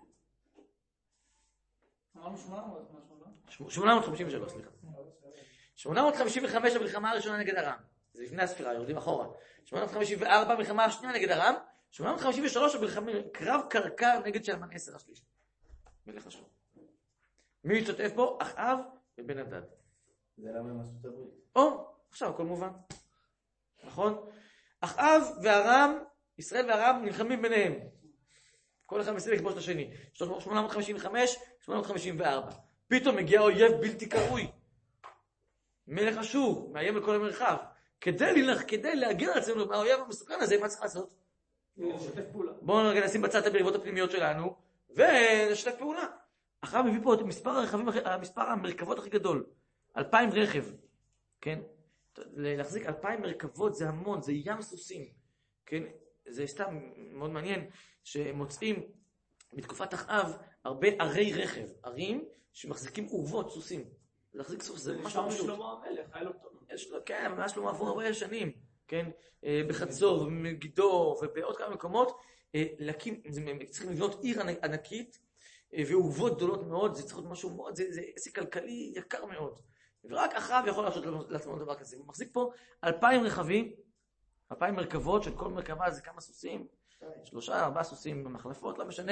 853, סליחה. 855 המלחמה הראשונה נגד ארם. זה לפני הספירה, יורדים אחורה. 854 המלחמה השנייה נגד ארם. 853 קרב קרקר נגד שלמנסר השלישי. מלך אשור. מי השתתף פה? אחאב ובן הדד. זה למה הם עשו את הברית. עכשיו הכל מובן. נכון? אחאב וארם, ישראל וארם נלחמים ביניהם. כל אחד מסתכל לכבוש את השני. 855, 854. פתאום מגיע אויב בלתי קרוי. מלך אשור, מאיים על כל המרחב. כדי להגן על עצמנו מהאויב המסוכן הזה, מה צריך לעשות? בואו נשים בצד את המריבות הפנימיות שלנו, ונשתף פעולה. אחאב מביא פה את מספר המרכבות הכי גדול. 2,000 רכב. כן? להחזיק 2,000 מרכבות זה המון, זה ים סוסים. כן? זה סתם מאוד מעניין שמוצאים בתקופת אחאב הרבה ערי רכב, ערים שמחזיקים אורוות סוסים. להחזיק סוס זה ממש לא פשוט. שלמה המלך, היה לו טוב. כן, ממש שלמה עבור הרבה שנים, כן? בחצור ובמגידו ובעוד כמה מקומות, צריכים לבנות עיר ענקית ואורוות גדולות מאוד, זה צריך להיות משהו מאוד, זה עסק כלכלי יקר מאוד. ורק אחאב יכול לעשות לעצמו דבר כזה. הוא מחזיק פה 2,000 רכבים, 2,000 מרכבות, של כל מרכבה זה כמה סוסים, 3-4 סוסים במחלפות, לא משנה.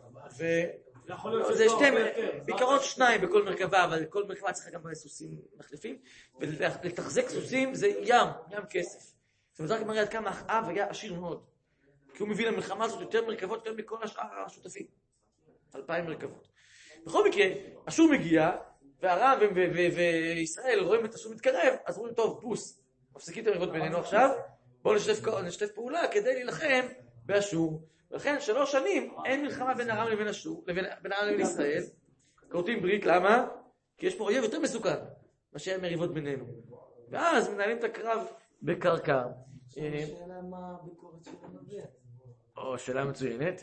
זה בעיקרון 2 בכל מרכבה, אבל כל מרכבה צריכה גם סוסים מחלפים, ולתחזק סוסים זה ים כסף. זאת אומרת, רק מראה עד כמה אחאב היה עשיר מאוד. כי הוא מביא למלחמה הזאת יותר מרכבות יותר מכל השאר השותפים. 2,000 מרכבות. בכל מקרה, אשור מגיע, והרב וישראל רואים את השור מתקרב, אז אומרים, טוב, פוס, מפסיקים את המריבות בינינו עכשיו, בואו נשתף פעולה כדי להילחם באשור. ולכן 3 שנים אין מלחמה בין ארם לבין אשור, בין ארם לבין ישראל. כורתים ברית, למה? כי יש פה אויב יותר מסוכן, מאשר מריבות בינינו. ואז מנהלים את הקרב בקרקע. שאלה מה הביקורת של הנביא. או, שאלה מצוינת.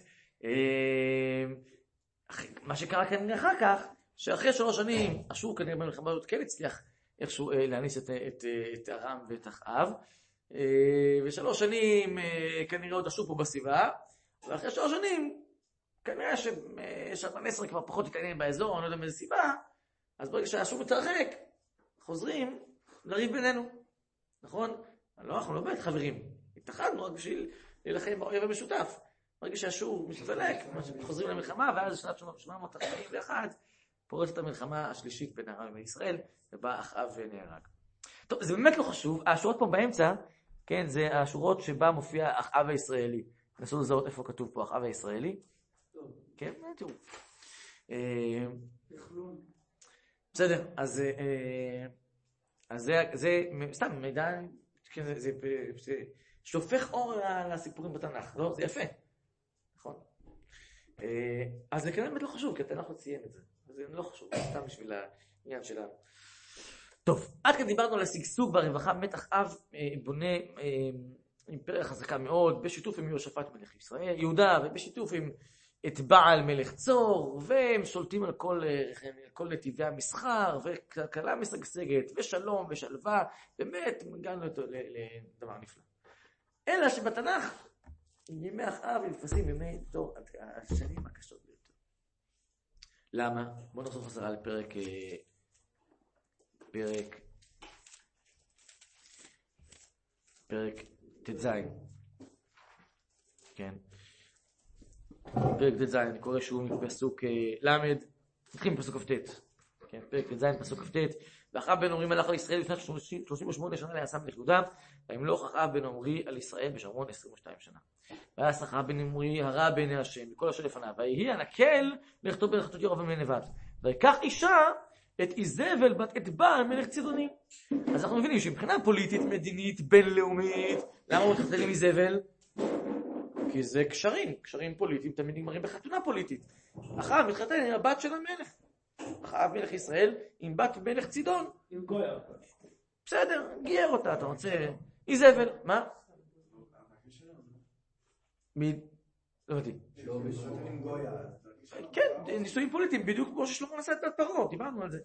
מה שקרה כאן אחר כך, שאחרי 3 שנים, אשור כנראה במלחמה הזאת כן הצליח איכשהו להניס את ארם ואת אחאב. ו3 שנים כנראה עוד אשור פה בסביבה, ואחרי 3 שנים כנראה ששלמנסר כבר פחות התעניין באזור, אני לא יודע מאיזה סיבה, אז ברגע שהאשור מתרחק, חוזרים לריב בינינו. נכון? אנחנו לא באמת חברים, התאחדנו רק בשביל להילחם באויב המשותף. ברגע שהאשור מסתלק, חוזרים למלחמה, ואז שנת 841 פורצת המלחמה השלישית בין ארם לישראל, ובה אחאב נהרג. טוב, זה באמת לא חשוב, השורות פה באמצע, כן, זה השורות שבה מופיע אחאב הישראלי. נסו לזהות איפה כתוב פה אחאב הישראלי. כן, תראו. בסדר, אז זה סתם מידע, זה שופך אור לסיפורים בתנ"ך, לא? זה יפה. נכון. אז זה כנראה באמת לא חשוב, כי התנ"ך לא ציין את זה. זה לא חשוב, סתם בשביל העניין שלנו. טוב, עד כאן דיברנו על השגשוג והרווחה, באמת אחאב בונה אימפריה חזקה מאוד, בשיתוף עם יהושפט מלך ישראל, יהודה, ובשיתוף עם את בעל מלך צור, והם שולטים על כל נתיבי המסחר, וכלכלה משגשגת, ושלום ושלווה, באמת הגענו לדבר נפלא. אלא שבתנ"ך, ימי אחאב נתפסים ימי דור השנים הקשות ביותר. למה? בואו נחזור חזרה לפרק ט"ז. כן. פרק ט"ז, אני קורא שהוא מפסוק למד, נתחיל מפסוק כ"ט. כן, פרק ט"ז, פסוק כ"ט. ואחאב בן עמרי מלך על ישראל לפני 38 שנה נעשה מלך יהודה, וימלוך אחאב בן עמרי על ישראל בשומרון 22 שנה. ויעש אחאב בן עמרי הרע בעיני השם, וכל אשר לפניו, ויהי הנקל לכתוב בלכתות ירבעם בן נבט. ויקח אישה את איזבל בת אתבעל מלך צידוני. אז אנחנו מבינים שמבחינה פוליטית, מדינית, בינלאומית, למה הוא מתחתן עם איזבל? כי זה קשרים פוליטיים תמיד נגמרים בחתונה פוליטית. אחאב מתחתן עם הבת של המלך. אחאב מלך ישראל עם בת מלך צידון. עם גויה. בסדר, גייר אותה, אתה רוצה... איזבל, מה? לא הבנתי. כן, נישואים פוליטיים, בדיוק כמו ששלמה נשא את בת פרעה, דיברנו על זה.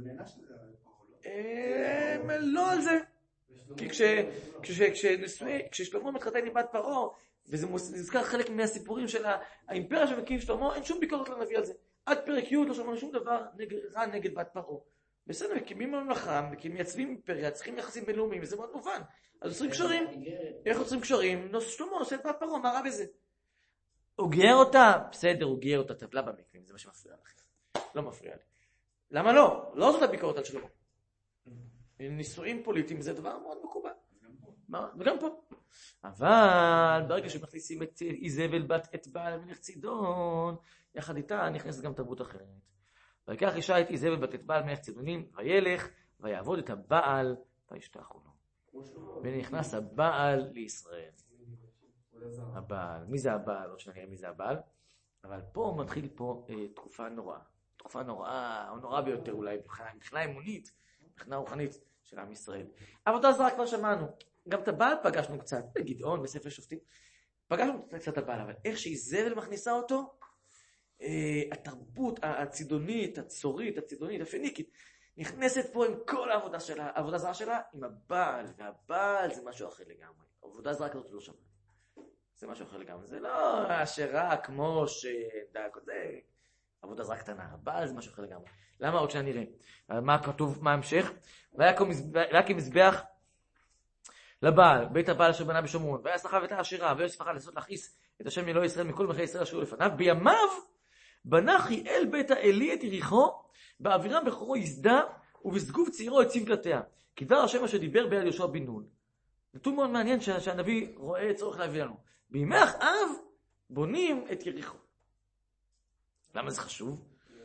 לא על זה. כי כששלמה מתחתן עם בת פרעה, וזה נזכר חלק מהסיפורים של האימפריה שמקים שלמה, אין שום ביקורת לנביא על זה. עד פרק י' לא שמענו שום דבר רע נגד בת פרעה. בסדר, מקימים ממלכה, מייצבים אימפריה, צריכים יחסים בינלאומיים, וזה מאוד מובן. אז יוצרים קשרים. איך יוצרים קשרים? שלמה עושה את בת פרעה, מה רע בזה? הוא גייר אותה? בסדר, הוא גייר אותה, טבלה במקווים, זה מה שמפריע לכם. לא מפריע לי. למה לא? לא זאת הביקורת על שלמה. נישואים פוליטיים זה דבר מאוד מקובל. וגם פה. אבל ברגע שמכניסים את איזבל בת אתבעל מלך צידון, יחד איתה נכנסת גם תרבות אחרת. ויקח אישה את איזבל בת אתבעל מלך צידונים, וילך ויעבוד את הבעל וישתחו לו. ונכנס הבעל לישראל. הבעל. מי זה הבעל? עוד שנראה מי זה הבעל. אבל פה מתחיל פה תקופה נוראה. תקופה נוראה, או נוראה ביותר אולי, מבחינה אמונית, מבחינה רוחנית של עם ישראל. עבודה זרה כבר שמענו. גם את הבעל פגשנו קצת, בגדעון, בספר שופטים. פגשנו קצת את הבעל, אבל איך שאיזבל מכניסה אותו, התרבות הצידונית, הצורית, הצידונית, הפניקית, נכנסת פה עם כל העבודה שלה, העבודה זרה שלה, עם הבעל, והבעל זה משהו אחר לגמרי. עבודה זרה כזאת לא שמענו. זה משהו אחר לגמרי. זה לא השירה כמו זה עבודה זרה קטנה. הבעל זה משהו אחר לגמרי. למה? עוד שנראה. מה כתוב, מה המשך? ויקם מזבח לבעל, בית הבעל אשר בנה בשומרון, ויעש אחאב את העשירה, ויוסף אחאב לעשות להכעיס את השם אלוהי ישראל מכל מלכי ישראל אשר היו לפניו. בימיו בנה חיאל בית האלי את יריחו, באבירם בכורו יסדה, ובסגוב צעירו הציב דלתיה. כי דבר השם אשר דיבר ביד יהושע בן נון. נתון מאוד מעניין שהנביא רואה צורך להביא לנו. בימי אחאב בונים את יריחו. למה זה חשוב?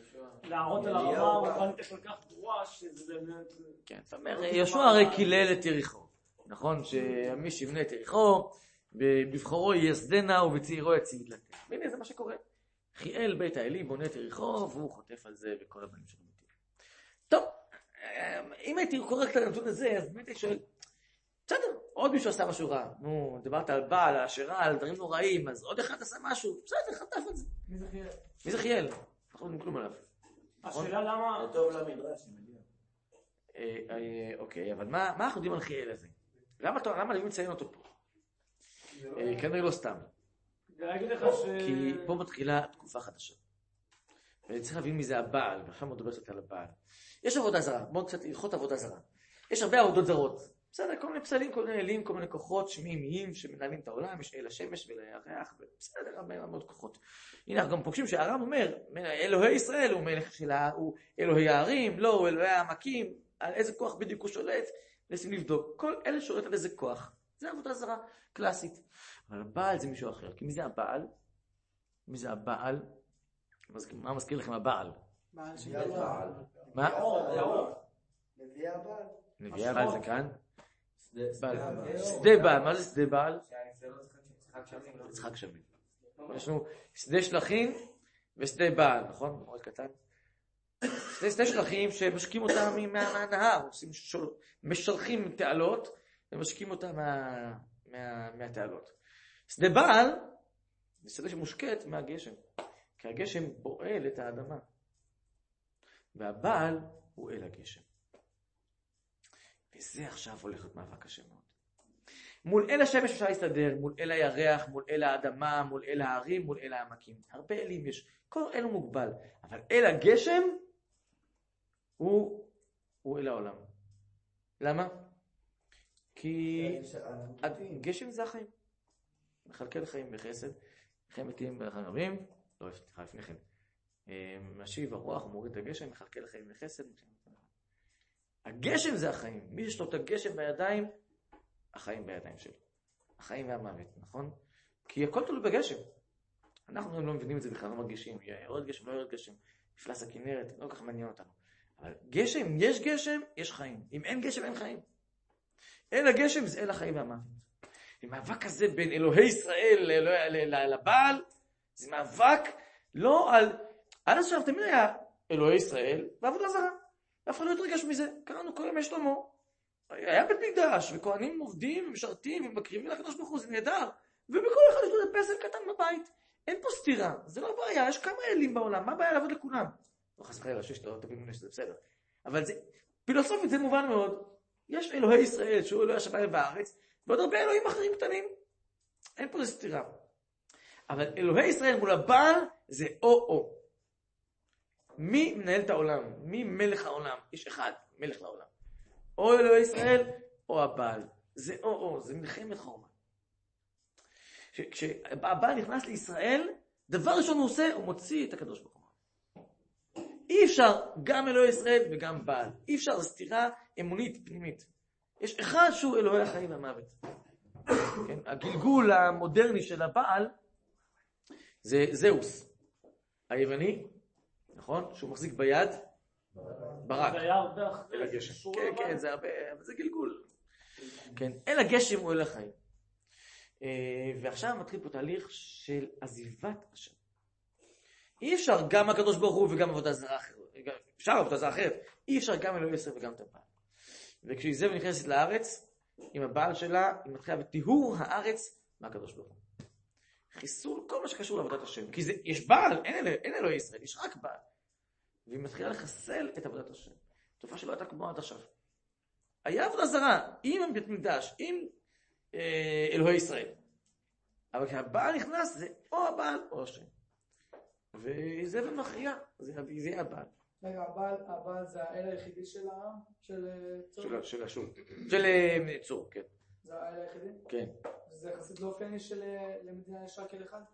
להראות על הרמה, הוא בא נתך לקח ברורה, שזה באמת... כן, זאת אומרת, יהושע הרי קילל את יריחו. נכון? שמי שיבנה את יריחו, בבחורו יסדנה ובצעירו יציב דלתיה. והנה זה מה שקורה. חיאל בית האלי בונה את יריחו, והוא חוטף על זה וכל הבנים שלו מתים. טוב, אם הייתי קורא את הנתון הזה, אז באמת אני שואל, בסדר, עוד מישהו עשה משהו רע. נו, דיברת על בעל, על השירה, על דברים נוראים, אז עוד אחד עשה משהו, בסדר, חטף את זה. מי זה חיאל? מי זה חיאל? אנחנו לא יודעים כלום עליו. השאלה למה... זה טוב למדרש, שמגיע. אוקיי, אבל מה אנחנו יודעים על חיאל הזה? למה אני מציין אותו פה? כנראה לא סתם. אני אגיד לך כי פה מתחילה תקופה חדשה. ואני צריך להבין מי זה הבעל, ועכשיו מדבר קצת על הבעל. יש עבודה זרה, בואו קצת הלכות עבודה זרה. יש הרבה עבודות זרות. בסדר, כל מיני פסלים, כל מיני אלים, כל מיני כוחות שמימיים שמנהלים את העולם, יש אל השמש ואל הירח, בסדר, הרבה מאוד כוחות. הנה אנחנו גם פוגשים שהרם אומר, אלוהי ישראל הוא מלך שלה, הוא אלוהי הערים, לא, הוא אלוהי העמקים, על איזה כוח בדיוק הוא שולט, נסים לבדוק. כל אלה שולט על איזה כוח. זה עבודה זרה קלאסית. אבל הבעל זה מישהו אחר. כי מי זה הבעל? מי זה הבעל? מה מזכיר לכם הבעל? בעל של הבעל. מה? נביא הבעל. נביאי הבעל זה כאן? שדה בעל. מה זה שדה בעל? יצחק שמין. יש לנו שדה שלחים ושדה בעל, נכון? מאוד קטן. שדה שלחים שמשקים אותם מהנהר, משלחים תעלות ומשקים אותם מהתעלות. שדה בעל זה שדה שמושקט מהגשם, כי הגשם בועל את האדמה. והבעל הוא אל הגשם. וזה עכשיו הולך להיות מאבק קשה מאוד. מול אל השמש אפשר להסתדר, מול אל הירח, מול אל האדמה, מול אל ההרים, מול אל העמקים. הרבה אלים יש, כל אל הוא מוגבל. אבל אל הגשם הוא אל העולם. למה? כי הגשם זה החיים. מחלקל חיים בחסד, חיים מתים בחיים רבים, לא, סליחה, לפני כן. משיב הרוח, הוא מוריד את הגשם, מחלקל חיים בחסד. הגשם זה החיים. מי שיש לו את הגשם בידיים, החיים בידיים שלו. החיים והמוות, נכון? כי הכל תלוי בגשם. אנחנו לא מבינים את זה בכלל, לא מרגישים. יורד גשם, לא יורד גשם. מפלס הכנרת, לא כל כך מעניין אותנו. אבל גשם, יש גשם, יש חיים. אם אין גשם, אין חיים. אל הגשם זה אל החיים והמוות. המאבק הזה בין אלוהי ישראל לבעל, זה מאבק לא על... עד עכשיו תמיד היה אלוהי ישראל ועבודה זרה. ואף אחד לא יתרגש מזה. קראנו כל ימי שלמה. היה בית מקדש, וכהנים עובדים ומשרתים ומקריבים לקדוש ברוך הוא, זה נהדר. ובכל אחד יש לו פסל קטן בבית. אין פה סתירה, זה לא בעיה, יש כמה אלים בעולם, מה הבעיה לעבוד לכולם? לא חס וחלילה, לא תבינו שזה בסדר. אבל זה, פילוסופית זה מובן מאוד. יש אלוהי ישראל, שהוא אלוהי השמיים והארץ, ועוד הרבה אלוהים אחרים קטנים. אין פה סתירה. אבל אלוהי ישראל מול הבעל זה או-או. מי מנהל את העולם? מי מלך העולם? יש אחד, מלך לעולם. או אלוהי ישראל, או הבעל. זה או-או, זה מלחמת חורמה. כשהבעל נכנס לישראל, דבר ראשון הוא עושה, הוא מוציא את הקדוש ברוך הוא. אי אפשר גם אלוהי ישראל וגם בעל. אי אפשר, זו סתירה אמונית, פנימית. יש אחד שהוא אלוהי החיים והמוות. כן? הגלגול המודרני של הבעל, זה זהוס. היווני, נכון? שהוא מחזיק ביד, ברק. זה היה הרבה אחרי. אל הגשם. כן, כן, זה הרבה, אבל זה גלגול. כן, אל הגשם הוא אל החיים. ועכשיו מתחיל פה תהליך של עזיבת השם. אי אפשר גם הקדוש ברוך הוא וגם עבודה זרה אחרת. אפשר עבודה זרה אחרת. אי אפשר גם אלוהי ישראל וגם את הבעל. וכשאיזבל נכנסת לארץ, עם הבעל שלה, היא מתחילה בטיהור הארץ מהקדוש ברוך הוא. חיסול כל מה שקשור לעבודת השם. כי יש בעל, אין אלוהי ישראל, יש רק בעל. והיא מתחילה לחסל את עבודת השם. תופעה שלא הייתה כמו עד עכשיו. היה עבודה זרה, עם בית מקדש, עם אלוהי ישראל. אבל כשהבעל נכנס, זה או הבעל או השם. וזה במכריע, זה יהיה הבעל. רגע, הבעל זה האל היחידי של העם? של השוק. של צור, כן. זה האל היחידי? כן. זה יחסית לא אופייני למדינה יש רק אל אחד?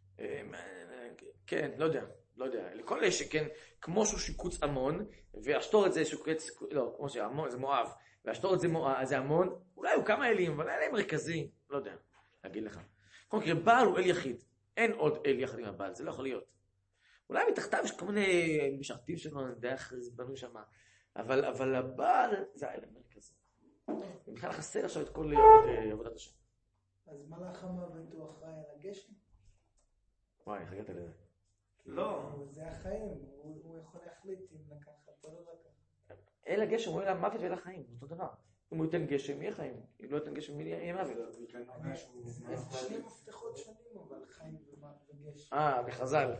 כן, לא יודע. לכל אלה שכן, כמו שהוא שיקוץ המון, והשתורת זה שיקוץ, לא, כמו שהמון זה מואב, והשתורת זה המון, אולי הוא כמה אלים, אבל אלה הם מרכזיים, לא יודע, להגיד לך. בכל מקרה, בעל הוא אל יחיד. אין עוד אל יחד עם הבעל, זה לא יכול להיות. אולי מתחתיו יש כל מיני משרתים שלנו, אני יודע איך זה בנו שם, אבל הבעל זה האל המרכזי. בכלל חסר עכשיו את כל עבודת השם. אז מלאך המוות הוא אחראי על הגשם? וואי, איך הגעת לזה? לא. זה החיים, הוא יכול להחליט אם לקחת או לא לקחת. אל הגשם הוא אל המוות ואל החיים, זה אותו דבר. אם הוא ייתן גשם, יהיה חיים. אם לא ייתן גשם, יהיה מוות. זה שני מפתחות שונים, אבל חיים וגשם. בחז"ל.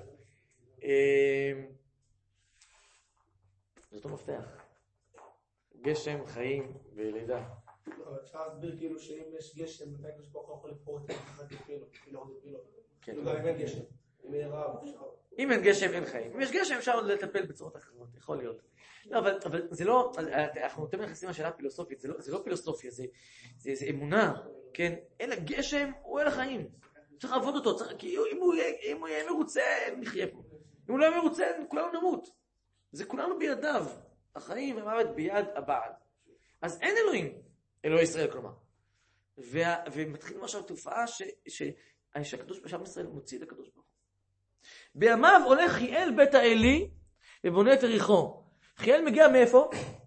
זה אותו מפתח. גשם, חיים ולידה. אפשר להסביר כאילו שאם יש גשם, מתי יש פה יכול לפור את תחת לפילו, כן. אם אין גשם, אם אין רעב, אפשר. אם אין גשם, אין חיים. אם יש גשם, אפשר עוד לטפל בצורות אחרות, יכול להיות. לא, אבל זה לא, אנחנו תמיד נכנסים לשאלה פילוסופית, זה לא פילוסופיה, זה אמונה, כן? אל הגשם הוא אל החיים. צריך לעבוד אותו, כי אם הוא יהיה מרוצה, נחיה פה. אם הוא לא יהיה מרוצה, כולנו נמות. זה כולנו בידיו. החיים והמוות ביד הבעל. אז אין אלוהים, אלוהי ישראל כלומר. ומתחילים עכשיו תופעה שהקדוש בשם ישראל מוציא את הקדוש ברוך הוא. בימיו הולך חיאל בית האלי ובונה את יריחו. חיאל מגיע מאיפה?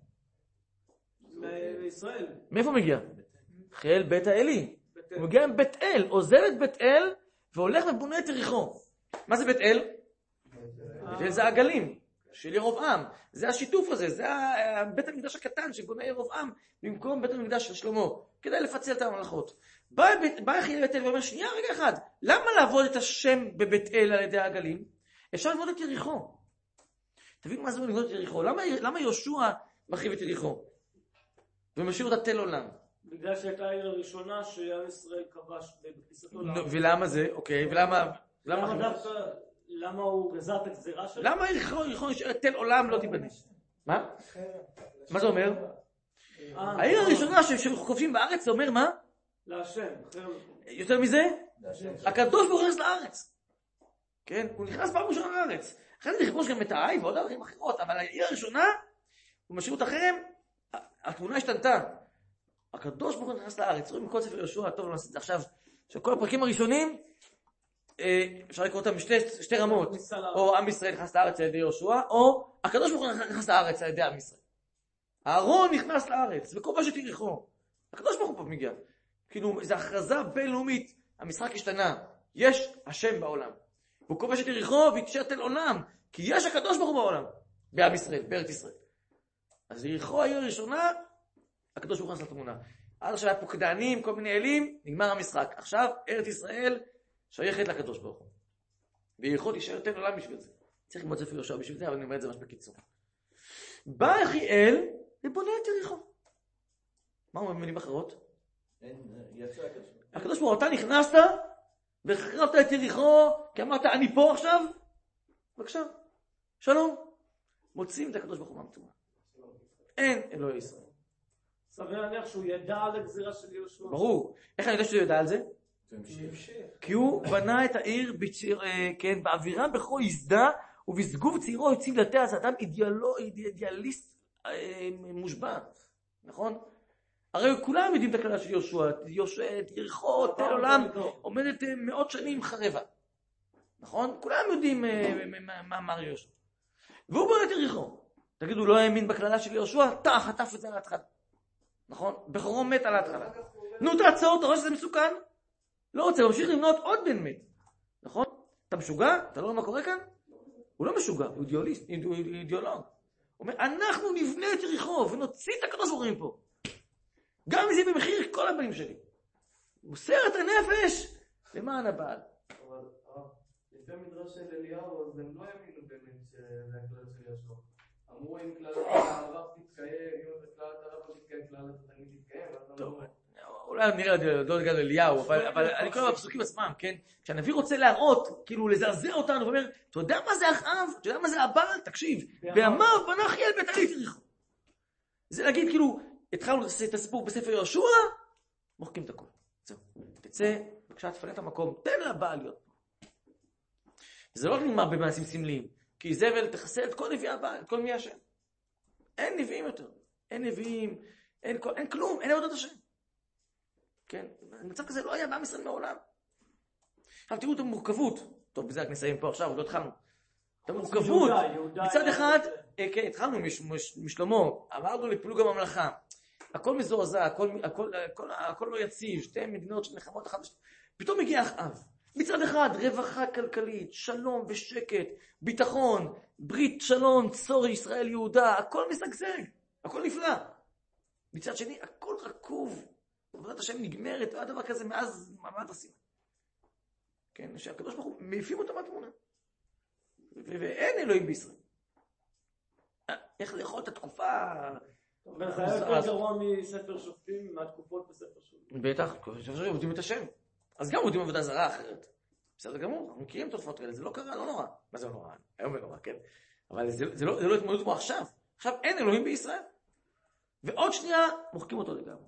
מישראל. מאיפה מגיע? חיאל בית האלי. הוא מגיע מבית אל, עוזב את בית אל והולך ובונה את יריחו. מה זה בית אל? בית אל זה הגלים של ירבעם. זה השיתוף הזה, זה בית המקדש הקטן שבונה ירבעם במקום בית המקדש של שלמה, כדי לפצל את המלאכות. בא חיאל בית אל ואומר, שנייה, רגע אחד, למה לעבוד את השם בבית אל על ידי הגלים? אפשר לעבוד את יריחו. תבינו מה זה לבנות את יריחו. למה יהושע מחריב את יריחו? ומשאיר אותה תל עולם? בגלל שהייתה העיר הראשונה שעם ישראל כבש בכניסתו לעם. ולמה זה? אוקיי, למה הוא גזר את הגזירה שלו? למה יריחו נשארת תל עולם לא תיבנה? מה? מה זה אומר? העיר הראשונה שכובשים בארץ זה אומר מה? להשם. יותר מזה? הקדוש ברוך הוא נכנס לארץ. כן? הוא נכנס פעם ראשונה לארץ. אחרי זה נכבוש גם את העי ועוד ערים אחרות, אבל העיר הראשונה, הוא משאיר אותה אחריהם, התמונה השתנתה. הקדוש ברוך הוא נכנס לארץ. רואים מכל ספר יהושע, טוב, נעשה את זה עכשיו, שכל הפרקים הראשונים, אפשר לקרוא אותם בשתי רמות. או עם ישראל נכנס לארץ על ידי יהושע, או הקדוש ברוך הוא נכנס לארץ על ידי עם ישראל. אהרון נכנס לארץ, וכובש את יריחו. הקדוש ברוך הוא פה מגיע. כאילו, זו הכרזה בינלאומית. המשחק השתנה. יש השם בעולם. והוא כובש את יריחו והתשאר תל עולם. כי יש הקדוש ברוך הוא בעולם. בעם ישראל, בארץ ישראל. אז יריחו העיר הראשונה, הקדוש ברוך הוא נכנס לתמונה. עד עכשיו היה פה כדענים, כל מיני אלים, נגמר המשחק. עכשיו, ארץ ישראל שייכת לקדוש ברוך הוא. ויריחו תישאר תל עולם בשביל זה. צריך ללמוד ספר יהושע בשביל זה, אבל אני אומר את זה ממש בקיצור. בא חיאל ובונה את יריחו. מה הוא במילים אחרות? הקדוש ברוך הוא, אתה נכנסת וחרבת את יריחו, כי אמרת, אני פה עכשיו? בבקשה, שלום. מוצאים את הקדוש ברוך הוא מהתמונה. אין אלוהי ישראל. סביר להניח שהוא ידע על הגזירה של יהושע. ברור. איך אני יודע שהוא ידע על זה? כי הוא בנה את העיר באווירה בכל יסדה, ובסגוב צעירו הציב לתיה, זה אדם אידיאליסט מושבע. נכון? הרי כולם יודעים את הכללה של יהושע, יריחו, תל עולם, עומדת מאות שנים חרבה. נכון? כולם יודעים מה אמר יהושע. והוא בונה את יריחו. תגידו, הוא לא האמין בכללה של יהושע? חטף את זה על ההתחלה. נכון? בכורו מת על ההתחלה. נו, תעצור, אתה רואה שזה מסוכן? לא רוצה, הוא ממשיך לבנות עוד בן מת. נכון? אתה משוגע? אתה לא רואה מה קורה כאן? הוא לא משוגע, הוא אידיאולוג. הוא אומר, אנחנו נבנה את יריחו ונוציא את הקדוש ברוך הוא מפה. גם אם זה במחיר כל הבנים שלי. מוסר את הנפש למען הבעל. אבל לפי המדרש של אליהו, אז הם לא האמינו באמת שזה הכלל של יהושע. אמרו אם כללת הרב תתקיים, אם אתה כללת הרב לא תתקיים, כללת התלמיד תתקיים. טוב, אולי נראה לא נגד אליהו, אבל אני קורא בפסוקים עצמם, כן? כשהנביא רוצה להראות, כאילו לזעזע אותנו, ואומר, אתה יודע מה זה אחאב? אתה יודע מה זה הבעל? תקשיב, בימיו בנה חיאל בית האלי את יריחו. זה להגיד כאילו, התחלנו את הסיפור בספר יהושע, מוחקים את הכל. זהו. תצא, בבקשה, תפנה את המקום, תן לבעל להיות. זה לא נגמר במעשים סמליים, כי זבל תחסל את כל נביאי הבעל, את כל נביאי השם. אין נביאים יותר. אין נביאים, אין כלום, אין עבודת השם. כן? מצב כזה לא היה בעם ישראל מעולם. עכשיו תראו את המורכבות. טוב, בזה רק נסיים פה עכשיו, עוד לא התחלנו. את המורכבות. יהודה מצד אחד, כן, התחלנו משלמה, אמרנו לפילוג הממלכה. הכל מזועזע, הכל לא יציב, שתי מדינות של מלחמות אחת. פתאום מגיע אחאב. מצד אחד, רווחה כלכלית, שלום ושקט, ביטחון, ברית שלום, צור ישראל יהודה, הכל משגשג, הכל נפלא. מצד שני, הכל רקוב. עבודת השם נגמרת, לא היה דבר כזה מאז מעמד הסיני. כן, שהקדוש ברוך הוא מעיפים אותה מהתמונה. ואין אלוהים בישראל. איך לאכול את התקופה... אבל זה היה יותר גרוע מספר שופטים, מהתקופות בספר שופטים. בטח, עובדים את השם. אז גם עובדים עבודה זרה אחרת. בסדר גמור, אנחנו מכירים תופעות כאלה, זה לא קרה, לא נורא. מה זה לא נורא? היום לא נורא, כן. אבל זה לא התמודדות כמו עכשיו. עכשיו אין אלוהים בישראל. ועוד שנייה, מוחקים אותו לגמרי.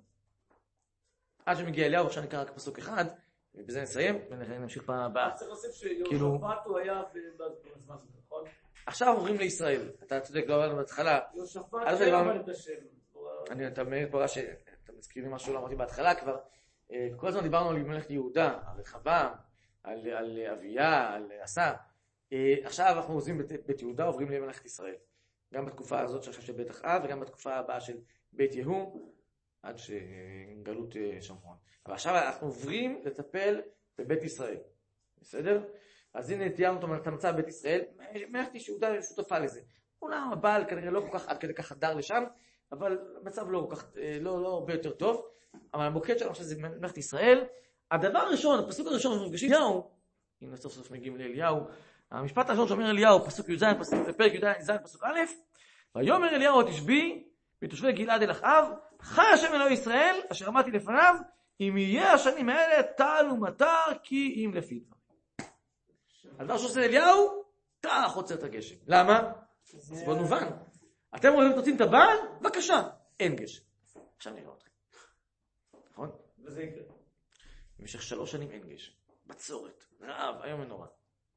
עד שמגיע אליהו, עכשיו נקרא רק פסוק אחד, ובזה נסיים, ונמשיך פעם הבאה. צריך להוסיף שיהושפט הוא היה בזמן, נכון? עכשיו עוברים לישראל. אתה צודק, לא עברנו בהתחלה. יהושפט היה עבד את השם. אתה מעיר פה שאתה מזכיר לי משהו, לא אמרתי בהתחלה כבר. כל הזמן דיברנו על מלכת יהודה, על רחבעם, על אביה, על עשה. עכשיו אנחנו עוזבים בית יהודה, עוברים למלכת ישראל. גם בתקופה הזאת של בית אחאב, וגם בתקופה הבאה של בית יהוא, עד שגלות שומרון. אבל עכשיו אנחנו עוברים לטפל בבית ישראל. בסדר? אז הנה תיארנו את המצב בבית ישראל. מלכת יהודה שותפה לזה. אולם הבעל כנראה לא כל כך עד כדי כך חדר לשם, אבל המצב לא כל כך, לא הרבה יותר טוב. אבל המוקד שלנו עכשיו זה מלכת ישראל. הדבר הראשון, הפסוק הראשון שמפגשים אליהו, הנה סוף סוף מגיעים לאליהו, המשפט הראשון שאומר אליהו, פסוק י"ז, פרק י"ז, פסוק א', ויאמר אליהו התשבי, בתושבי גלעד אל אחאב, חי השם אלוהי ישראל, אשר אמרתי לפניו, אם יהיה השנים האלה טל ומטר, כי אם לפי דבר. הדבר שעושה אליהו, טח עוצר את הגשם. למה? זה בוא נובן. אתם רוצים את הבעל? בבקשה, אין גשם. עכשיו נראה אתכם. נכון? וזה יקרה. במשך 3 שנים אין גשם. בצורת, רעב, היום ונורא.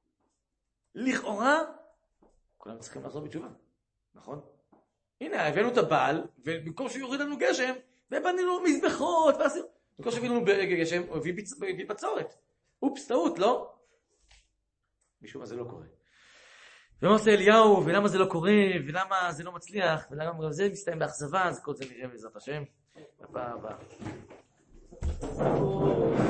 לכאורה, כולם צריכים לחזור בתשובה. נכון? הנה, הבאנו את הבעל, ובמקום שהוא יוריד לנו גשם, ובנינו מזבחות, במקום שהביא לנו גשם, הוא הביא בצורת. אופס, טעות, לא? משום מה זה לא קורה. ומה עושה אליהו, ולמה זה לא קורה, ולמה זה לא מצליח, ולמה גם זה מסתיים באכזבה, אז כל זה נראה בעזרת השם. בפעם הבאה.